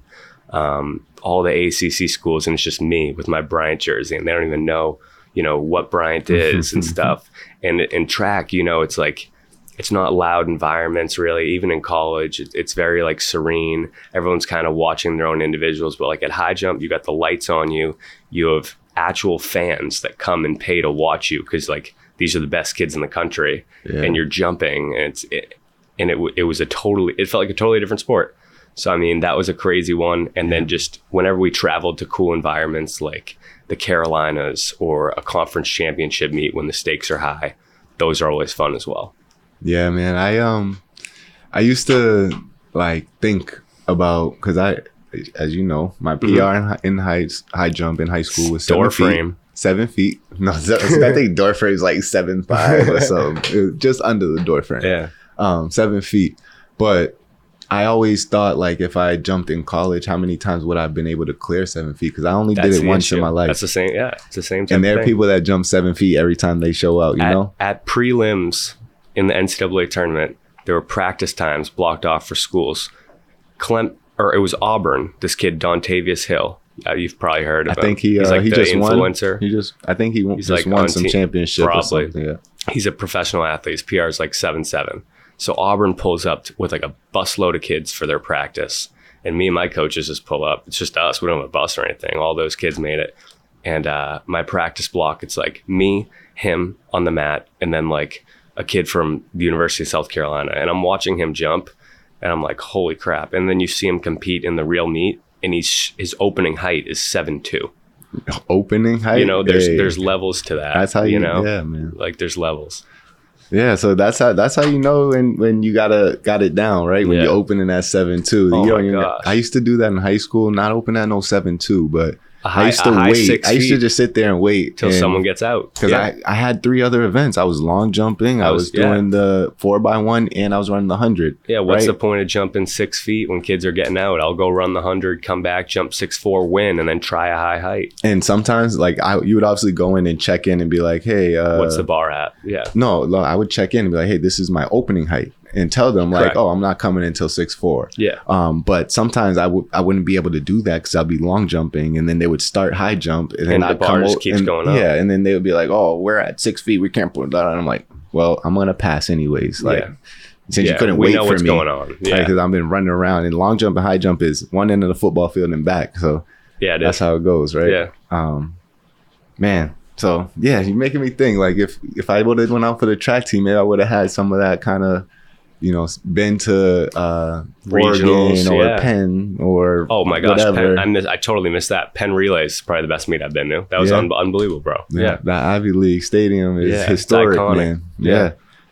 um, all the A C C schools, and it's just me with my Bryant jersey, and they don't even know, you know, what Bryant is and stuff. And in track, you know, it's like, it's not loud environments really. Even in college, it, it's very like serene. Everyone's kind of watching their own individuals, but like at high jump, you got the lights on you. You have actual fans that come and pay to watch you because like these are the best kids in the country, yeah. and you're jumping, and it's it, and it it was a totally it felt like a totally different sport. So I mean that was a crazy one. And then just whenever we traveled to cool environments like the Carolinas or a conference championship meet when the stakes are high, those are always fun as well. Yeah, man. I um I used to like think about because I. As you know, my P R mm-hmm. in, in high high jump in high school was seven door feet. frame. Seven feet. No, I think door frame is like seven five or something. Just under the door frame. Yeah. Um, seven feet. But I always thought like if I jumped in college, how many times would I have been able to clear seven feet? Because I only That's did it once issue. in my life. That's the same. Yeah, it's the same. And there thing. are people that jump seven feet every time they show out. You at, know, at prelims in the N C double A tournament, there were practice times blocked off for schools. Clem. Or it was Auburn. This kid Dontavius Hill. Uh, you've probably heard of I him. think he. Uh, he's like he the just influencer. Won. He just. I think he he's just like won some team, championship. Probably. Or something. Yeah. He's a professional athlete. His P R is like seven seven. So Auburn pulls up with like a busload of kids for their practice, and me and my coaches just pull up. It's just us. We don't have a bus or anything. All those kids made it, and uh, my practice block. It's like me, him on the mat, and then like a kid from the University of South Carolina, and I'm watching him jump. And I'm like, holy crap. And then you see him compete in the real meet, and he's his opening height is seven two. Opening height? You know, there's hey. there's levels to that. That's how you, you know? Yeah, man. Like there's levels. Yeah, so that's how that's how you know when, when you gotta got it down, right? When yeah. you're opening at seven two. Oh you my know, gosh. I used to do that in high school, not open at no seven two, but High, I used to wait. I used feet to just sit there and wait till someone gets out. Because yeah. I, I had three other events. I was long jumping. I, I was, was doing yeah. the four by one, and I was running the hundred. Yeah. What's right? the point of jumping six feet when kids are getting out? I'll go run the hundred, come back, jump six four, win, and then try a high height. And sometimes, like I, you would obviously go in and check in and be like, "Hey, uh, what's the bar at?" Yeah. No, no, I would check in and be like, "Hey, this is my opening height." And tell them like, Correct. oh, I'm not coming until six four. Yeah. Um, but sometimes I would I wouldn't be able to do that because I'll be long jumping, and then they would start high jump, and then and I'd the bar come just o- keeps and, going up. Yeah, and then they would be like, oh, we're at six feet, we can't put that on. I'm like, well, I'm gonna pass anyways. Like, yeah. since yeah, you couldn't we wait know for what's me, going on. Yeah, because I've been running around, and long jump and high jump is one end of the football field and back. So yeah, it that's is. how it goes, right? Yeah. Um, man. So yeah, you're making me think. Like if if I would have went out for the track team, maybe I would have had some of that kind of. You know, been to uh, Regionals, Oregon or yeah. Penn or oh my gosh, whatever. Penn, I miss, I totally missed that. Penn Relays is probably the best meet I've been to. That was yeah. un- unbelievable, bro. Yeah. yeah, that Ivy League stadium is yeah, historic, iconic. man. Yeah. yeah.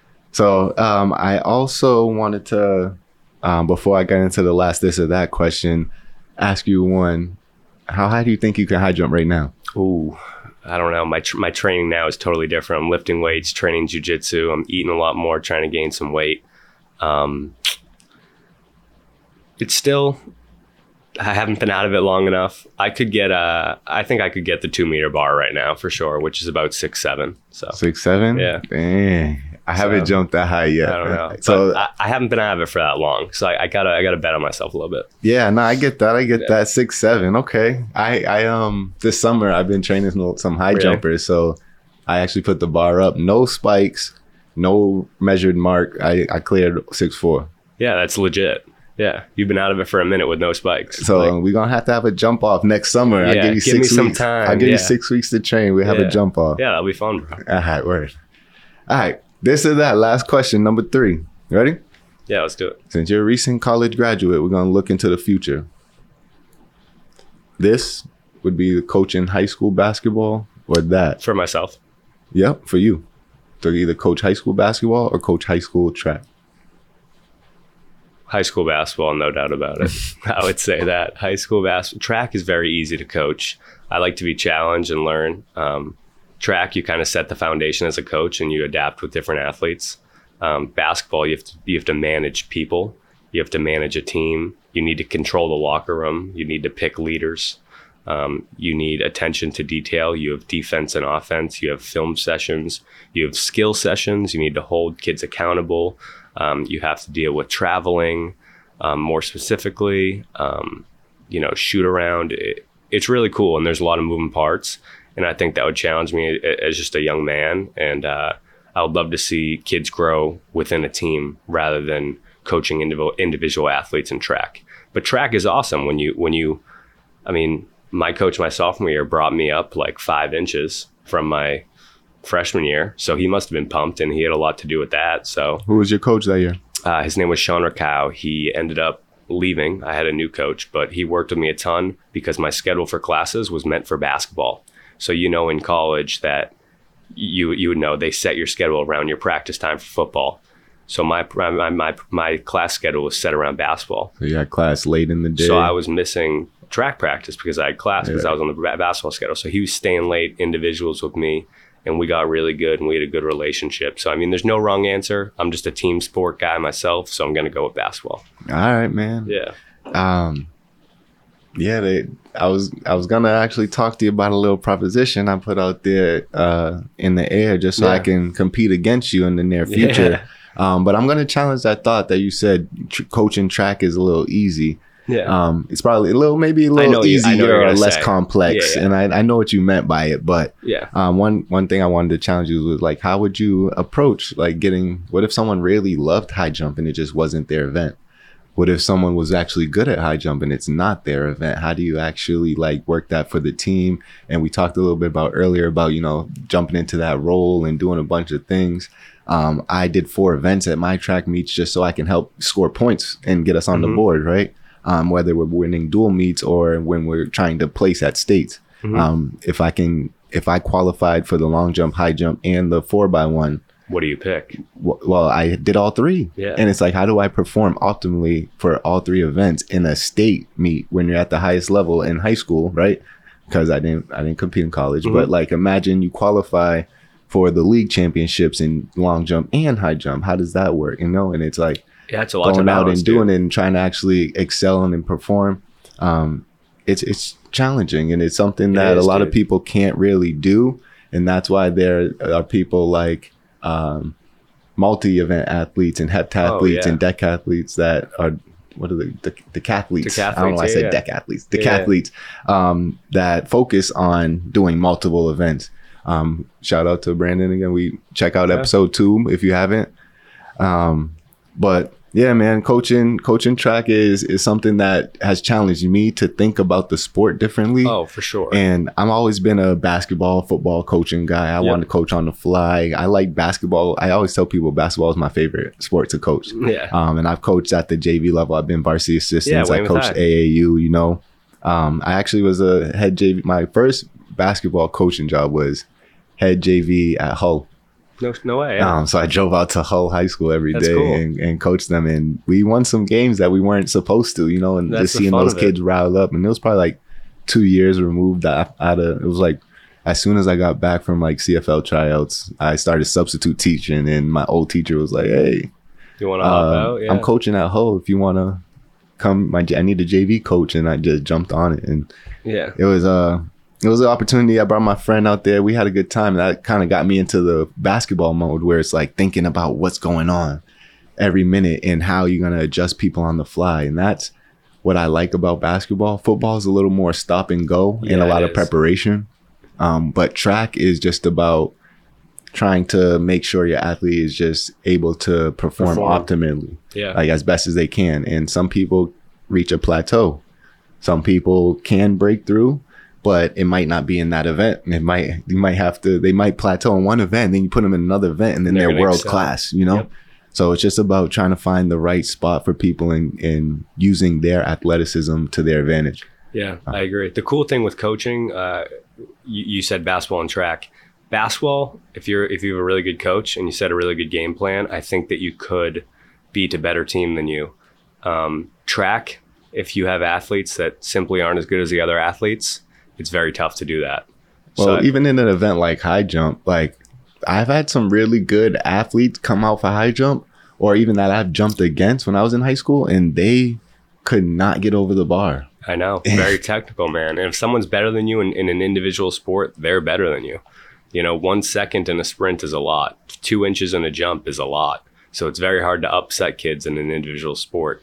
So um, I also wanted to, um, before I get into the last this or that question, ask you one: how high do you think you can high jump right now? Ooh. I don't know. My tr- my training now is totally different. I'm lifting weights, training jujitsu. I'm eating a lot more, trying to gain some weight. Um, it's still, I haven't been out of it long enough. I could get a, I think I could get the two meter bar right now for sure, which is about six, seven. So six, seven. Yeah. Dang. I haven't so, jumped that high yet. I don't know. So I, I haven't been out of it for that long. So I, I gotta, I gotta bet on myself a little bit. Yeah, no, I get that. I get yeah. that six, seven. Okay. I, I, um, this summer I've been training some, some high really? jumpers. So I actually put the bar up, no spikes, no measured mark. I, I cleared six, four. Yeah, that's legit. Yeah, you've been out of it for a minute with no spikes. So like, um, we're gonna have to have a jump off next summer. Yeah, I'll give you give six me some weeks. time. I'll give yeah. you six weeks to train. We'll have yeah. a jump off. Yeah, that'll be fun, bro. All right, word. All right, this is that last question, number three. Ready? Yeah, let's do it. Since you're a recent college graduate, we're gonna look into the future. This would be coaching high school basketball or that. For myself. Yep, for you. So either coach high school basketball or coach high school track. High school basketball, no doubt about it. I would say that. High school basketball. Track is very easy to coach. I like to be challenged and learn. Um, track, you kind of set the foundation as a coach and you adapt with different athletes. Um, basketball, you have to, you have to manage people. You have to manage a team. You need to control the locker room. You need to pick leaders. Um, you need attention to detail. You have defense and offense. You have film sessions. You have skill sessions. You need to hold kids accountable. Um, you have to deal with traveling, um, more specifically. Um, you know, shoot around. It, it's really cool, and there's a lot of moving parts. And I think that would challenge me as just a young man. And uh, I would love to see kids grow within a team rather than coaching individual individual athletes in track. But track is awesome when you when you, I mean, my coach my sophomore year brought me up like five inches from my freshman year, so he must have been pumped, and he had a lot to do with that. So who was your coach that year? Uh, his name was Sean Rakow. He ended up leaving. I had a new coach, but he worked with me a ton because my schedule for classes was meant for basketball. So, you know, in college that you you would know they set your schedule around your practice time for football. So my my my, my class schedule was set around basketball. So you had class late in the day. So I was missing track practice because I had class because Yeah. I was on the ba- basketball schedule. So he was staying late individuals with me, and we got really good, and we had a good relationship. So, I mean, there's no wrong answer. I'm just a team sport guy myself, so I'm going to go with basketball. All right, man. Yeah. Um, yeah, they, I was I was gonna actually talk to you about a little proposition I put out there uh, in the air just so I Yeah. can compete against you in the near future. Yeah. Um, but I'm gonna challenge that thought that you said tr- coaching track is a little easy. Yeah. Um, it's probably a little maybe a I little know you- I know easier what you're or gonna less say. complex, Yeah, yeah. and I, I know what you meant by it. But yeah. um, one one thing I wanted to challenge you was like, how would you approach like getting? What if someone really loved high jump and it just wasn't their event? What if someone was actually good at high jump and it's not their event? How do you actually like work that for the team? And we talked a little bit about earlier about, you know, jumping into that role and doing a bunch of things. Um, I did four events at my track meets just so I can help score points and get us on Mhm. the board, right? Um, whether we're winning dual meets or when we're trying to place at states. Mhm. Um, if I can, if I qualified for the long jump, high jump, and the four by one, What do you pick? w- well, I did all three. Yeah. And it's like, how do I perform optimally for all three events in a state meet when you're at the highest level in high school, right? Because I didn't, I didn't compete in college, Mhm. but like, imagine you qualify for the league championships in long jump and high jump. How does that work? You know, and it's like Yeah, it's a lot to going out balance, and doing dude. it and trying to actually excel and perform. Um, it's it's challenging, and it's something It that is, a lot dude. of people can't really do, and that's why there are people like um, multi-event athletes and heptathletes Oh, yeah. and decathletes that are what are the the, decathletes? I don't know why I Decathletes, said yeah, decathletes. Yeah. Decathletes um, that focus on doing multiple events. Um, shout out to Brandon again. We check out Yeah. episode two if you haven't. Um, but yeah, man, coaching coaching track is is something that has challenged me to think about the sport differently. Oh, for sure. And I've always been a basketball, football coaching guy. I Yep. want to coach on the fly. I like basketball. I always tell people basketball is my favorite sport to coach. yeah. Um, and I've coached at the J V level. I've been varsity assistant. Yeah, I Weymouth coached High. A A U, you know. Um, I actually was a head J V. My first basketball coaching job was head J V at Hull. No, no way. Yeah. Um, so I drove out to Hull High School every That's day cool. and, and coached them. And we won some games that we weren't supposed to, you know, and That's just the seeing fun those of it. kids rile up. And it was probably like two years removed out out of, it was like, as soon as I got back from like C F L tryouts, I started substitute teaching. And my old teacher was like, hey, You want to hop uh, out? Yeah. I'm coaching at Hull. If you want to come, my, I need a J V coach. And I just jumped on it. And Yeah. it was uh it was an opportunity. I brought my friend out there. We had a good time. That kind of got me into the basketball mode where it's like thinking about what's going on every minute and how you're going to adjust people on the fly. And that's what I like about basketball. Football is a little more stop and go and a Yeah, lot it of is. preparation. Um, but track is just about trying to make sure your athlete is just able to perform, Perform. optimally, Yeah. like as best as they can. And some people reach a plateau. Some people can break through, but it might not be in that event. It might, you might have to, they might plateau in one event, then you put them in another event and then They're they're gonna world excel. class, you know? Yep. So it's just about trying to find the right spot for people and, and using their athleticism to their advantage. Yeah, I agree. The cool thing with coaching, uh, you, you said basketball and track. Basketball, if you're if you have a really good coach and you set a really good game plan, I think that you could beat a better team than you. Um, track, if you have athletes that simply aren't as good as the other athletes, it's very tough to do that. Well, So, even in an event like high jump, like I've had some really good athletes come out for high jump, or even that I've jumped against when I was in high school, and they could not get over the bar. I know, very technical, man. And if someone's better than you in, in an individual sport, they're better than you. You know, one second in a sprint is a lot. Two inches in a jump is a lot. So it's very hard to upset kids in an individual sport.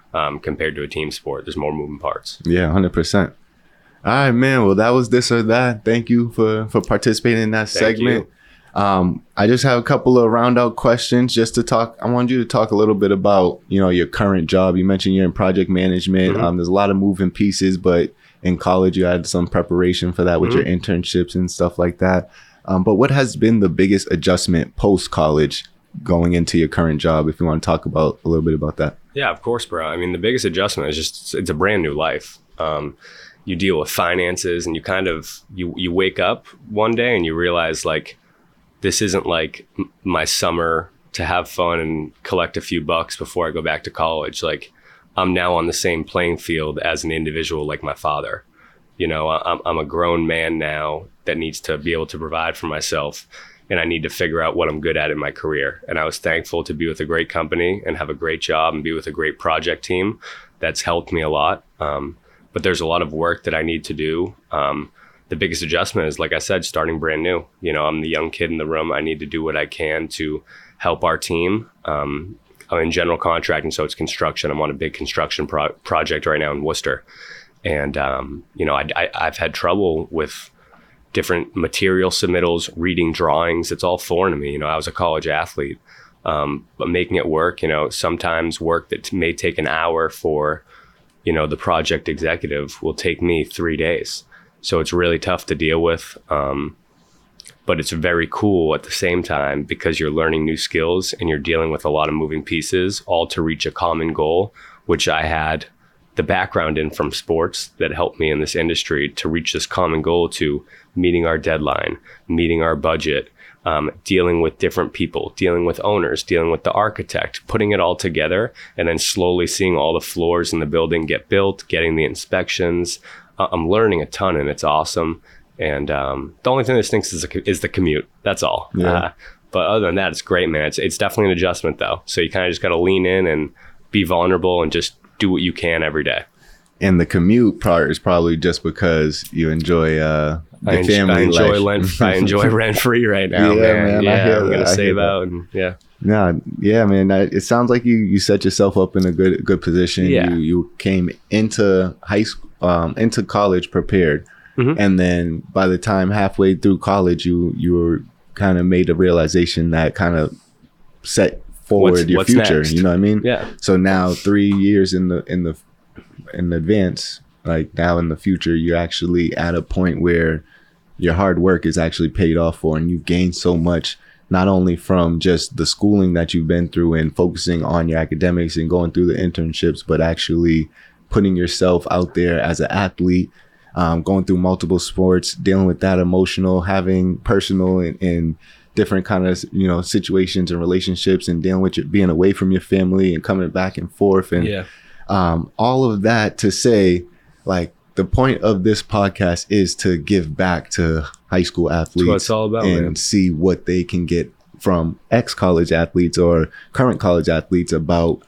um, compared to a team sport. There's more moving parts. Yeah, one hundred percent. All right, man. Well, that was This or That. Thank you for, for participating in that Thank segment. you. Um, I just have a couple of round out questions just to talk. I want you to talk a little bit about, you know, your current job. You mentioned you're in project management. Mm-hmm. Um, there's a lot of moving pieces, but in college you had some preparation for that with mm-hmm. your internships and stuff like that. Um, but what has been the biggest adjustment post-college going into your current job, if you want to talk about a little bit about that? Yeah, of course, bro. I mean, the biggest adjustment is just, it's a brand new life. Um, you deal with finances and you kind of, you, you wake up one day and you realize like, this isn't like m- my summer to have fun and collect a few bucks before I go back to college. Like I'm now on the same playing field as an individual like my father. You know, I'm, I'm a grown man now that needs to be able to provide for myself, and I need to figure out what I'm good at in my career. And I was thankful to be with a great company and have a great job and be with a great project team. That's helped me a lot. Um, but there's a lot of work that I need to do. Um, the biggest adjustment is, like I said, starting brand new. You know, I'm the young kid in the room. I need to do what I can to help our team. Um, I'm in general contracting, so it's construction. I'm on a big construction pro- project right now in Worcester. And, um, you know, I, I, I've had trouble with different material submittals, reading drawings. It's all foreign to me. You know, I was a college athlete, um, but making it work, you know, sometimes work that may take an hour for, you know, the project executive will take me three days. So it's really tough to deal with. Um, but it's very cool at the same time because you're learning new skills and you're dealing with a lot of moving pieces, all to reach a common goal, which I had the background in from sports that helped me in this industry to reach this common goal to meeting our deadline, meeting our budget, um, dealing with different people, dealing with owners, dealing with the architect, putting it all together, and then slowly seeing all the floors in the building get built, getting the inspections. Uh, I'm learning a ton and it's awesome. And um, the only thing that stinks is, a, is the commute. That's all. Yeah. Uh, but other than that, it's great, man. It's, it's definitely an adjustment though. So you kind of just got to lean in and be vulnerable and just do what you can every day. And the commute part is probably just because you enjoy uh, the I enjoy, family I enjoy life. Rent, I enjoy rent free right now, Yeah, man. man, I Yeah, hear I'm that. gonna I save hear out, and yeah. Nah, yeah, man. I, it sounds like you you set yourself up in a good good position. Yeah. You you came into high school, um, into college prepared, Mm-hmm. and then by the time halfway through college, you you were kind of made a realization that kind of set forward What's- your what's future. next? You know what I mean? Yeah. So now three years in the in the in advance, like now in the future, you're actually at a point where your hard work is actually paid off for, and you've gained so much, not only from just the schooling that you've been through and focusing on your academics and going through the internships, but actually putting yourself out there as an athlete, um, going through multiple sports, dealing with that emotional, having personal and, and different kind of, you know, situations and relationships, and dealing with your, being away from your family and coming back and forth. And Yeah. um, all of that to say, like, the point of this podcast is to give back to high school athletes. That's what it's all about, and man. see what they can get from ex-college athletes or current college athletes about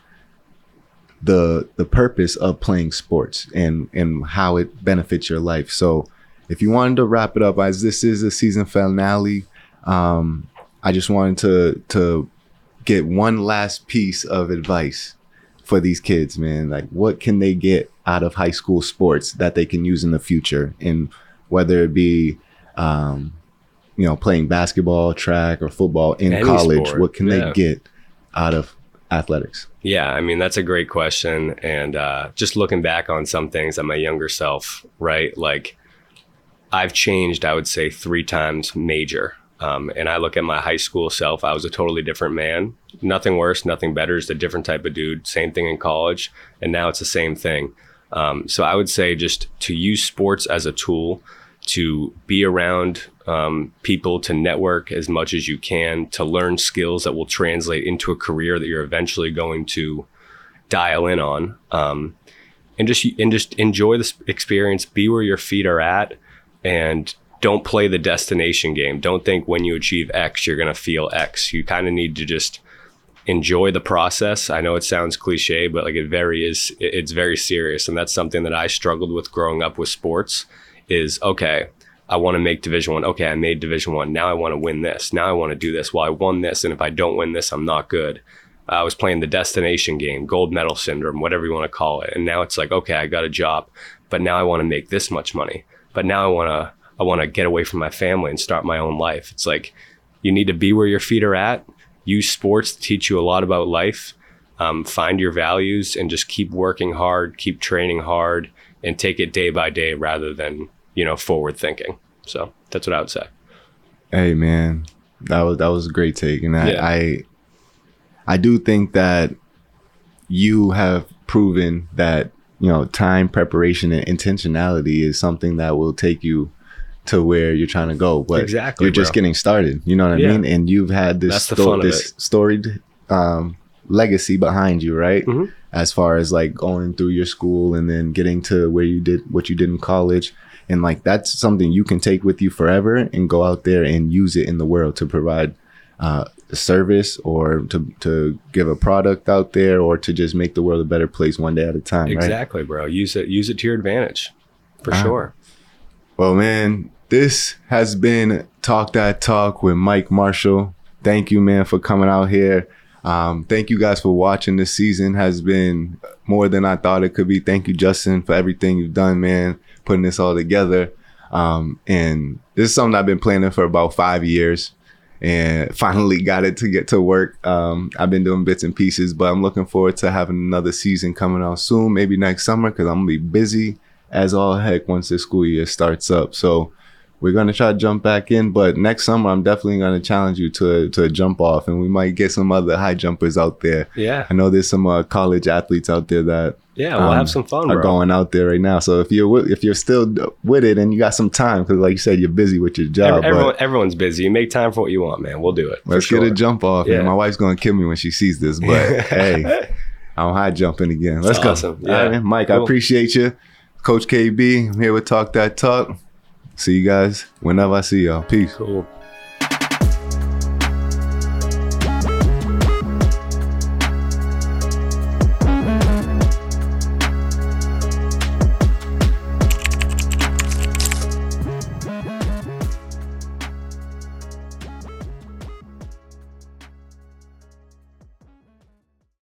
the the purpose of playing sports and and how it benefits your life. So if you wanted to wrap it up, as this is a season finale, um, I just wanted to to get one last piece of advice for these kids, man. Like, what can they get out of high school sports that they can use in the future? And whether it be, um, you know, playing basketball, track, or football in Any college, sport, what can yeah. they get out of athletics? Yeah, I mean, that's a great question. And uh, just looking back on some things at my younger self, right? Like, I've changed, I would say, three times major. Um, and I look at my high school self, I was a totally different man. Nothing worse, nothing better, just a different type of dude. Same thing in college. And now it's the same thing. Um, so I would say just to use sports as a tool to be around um, people, to network as much as you can, to learn skills that will translate into a career that you're eventually going to dial in on, um, and just and just enjoy this experience. Be where your feet are at, and don't play the destination game. Don't think when you achieve X, you're going to feel X. You kind of need to just enjoy the process. I know it sounds cliche, but like it very is, it's very serious. And that's something that I struggled with growing up with sports is, okay, I want to make Division One. Okay, I made Division One. Now I want to win this. Now I want to do this. Well, I won this. And if I don't win this, I'm not good. I was playing the destination game, gold medal syndrome, whatever you want to call it. And now it's like, okay, I got a job, but now I want to make this much money. But now I want to, I want to get away from my family and start my own life. It's like, you need to be where your feet are at. Use sports to teach you a lot about life. Um, find your values and just keep working hard, keep training hard, and take it day by day rather than, you know, forward thinking. So that's what I would say. Hey man, that was that was a great take, and I, Yeah. I I do think that you have proven that, you know, time, preparation, and intentionality is something that will take you to where you're trying to go. But Exactly, you're just bro. getting started. You know what I Yeah. mean? And you've had this That's the sto- fun of this it. storied um, legacy behind you, right? Mhm. As far as like going through your school and then getting to where you did what you did in college. And like that's something you can take with you forever and go out there and use it in the world to provide uh, a service or to to give a product out there or to just make the world a better place one day at a time, right? Exactly, bro. Use it, use it to your advantage, for Ah. sure. Well, man, this has been Talk That Talk with Mike Marshall. Thank you, man, for coming out here. Um, thank you guys for watching. This season has been more than I thought it could be. Thank you, Justin, for everything you've done, man, putting this all together. Um, and this is something I've been planning for about five years and finally got it to get to work. Um, I've been doing bits and pieces, but I'm looking forward to having another season coming out soon, maybe next summer, because I'm going to be busy as all heck once the school year starts up. So we're going to try to jump back in, but next summer I'm definitely going to challenge you to to a jump off, and we might get some other high jumpers out there. Yeah. I know there's some uh, college athletes out there that Yeah, we'll um, have some fun, are bro. going out there right now. So if you're wi- if you're still with it and you got some time, because like you said, you're busy with your job. Every- everyone, but everyone's busy. You make time for what you want, man. We'll do it. for let's sure. get a jump off. Yeah. And my wife's going to kill me when she sees this, but hey, I'm high jumping again. Let's awesome. go. Yeah. All right, man. Mike, I Cool. appreciate you. Coach K B, I'm here with Talk That Talk. See you guys whenever I see y'all. Peace. Cool.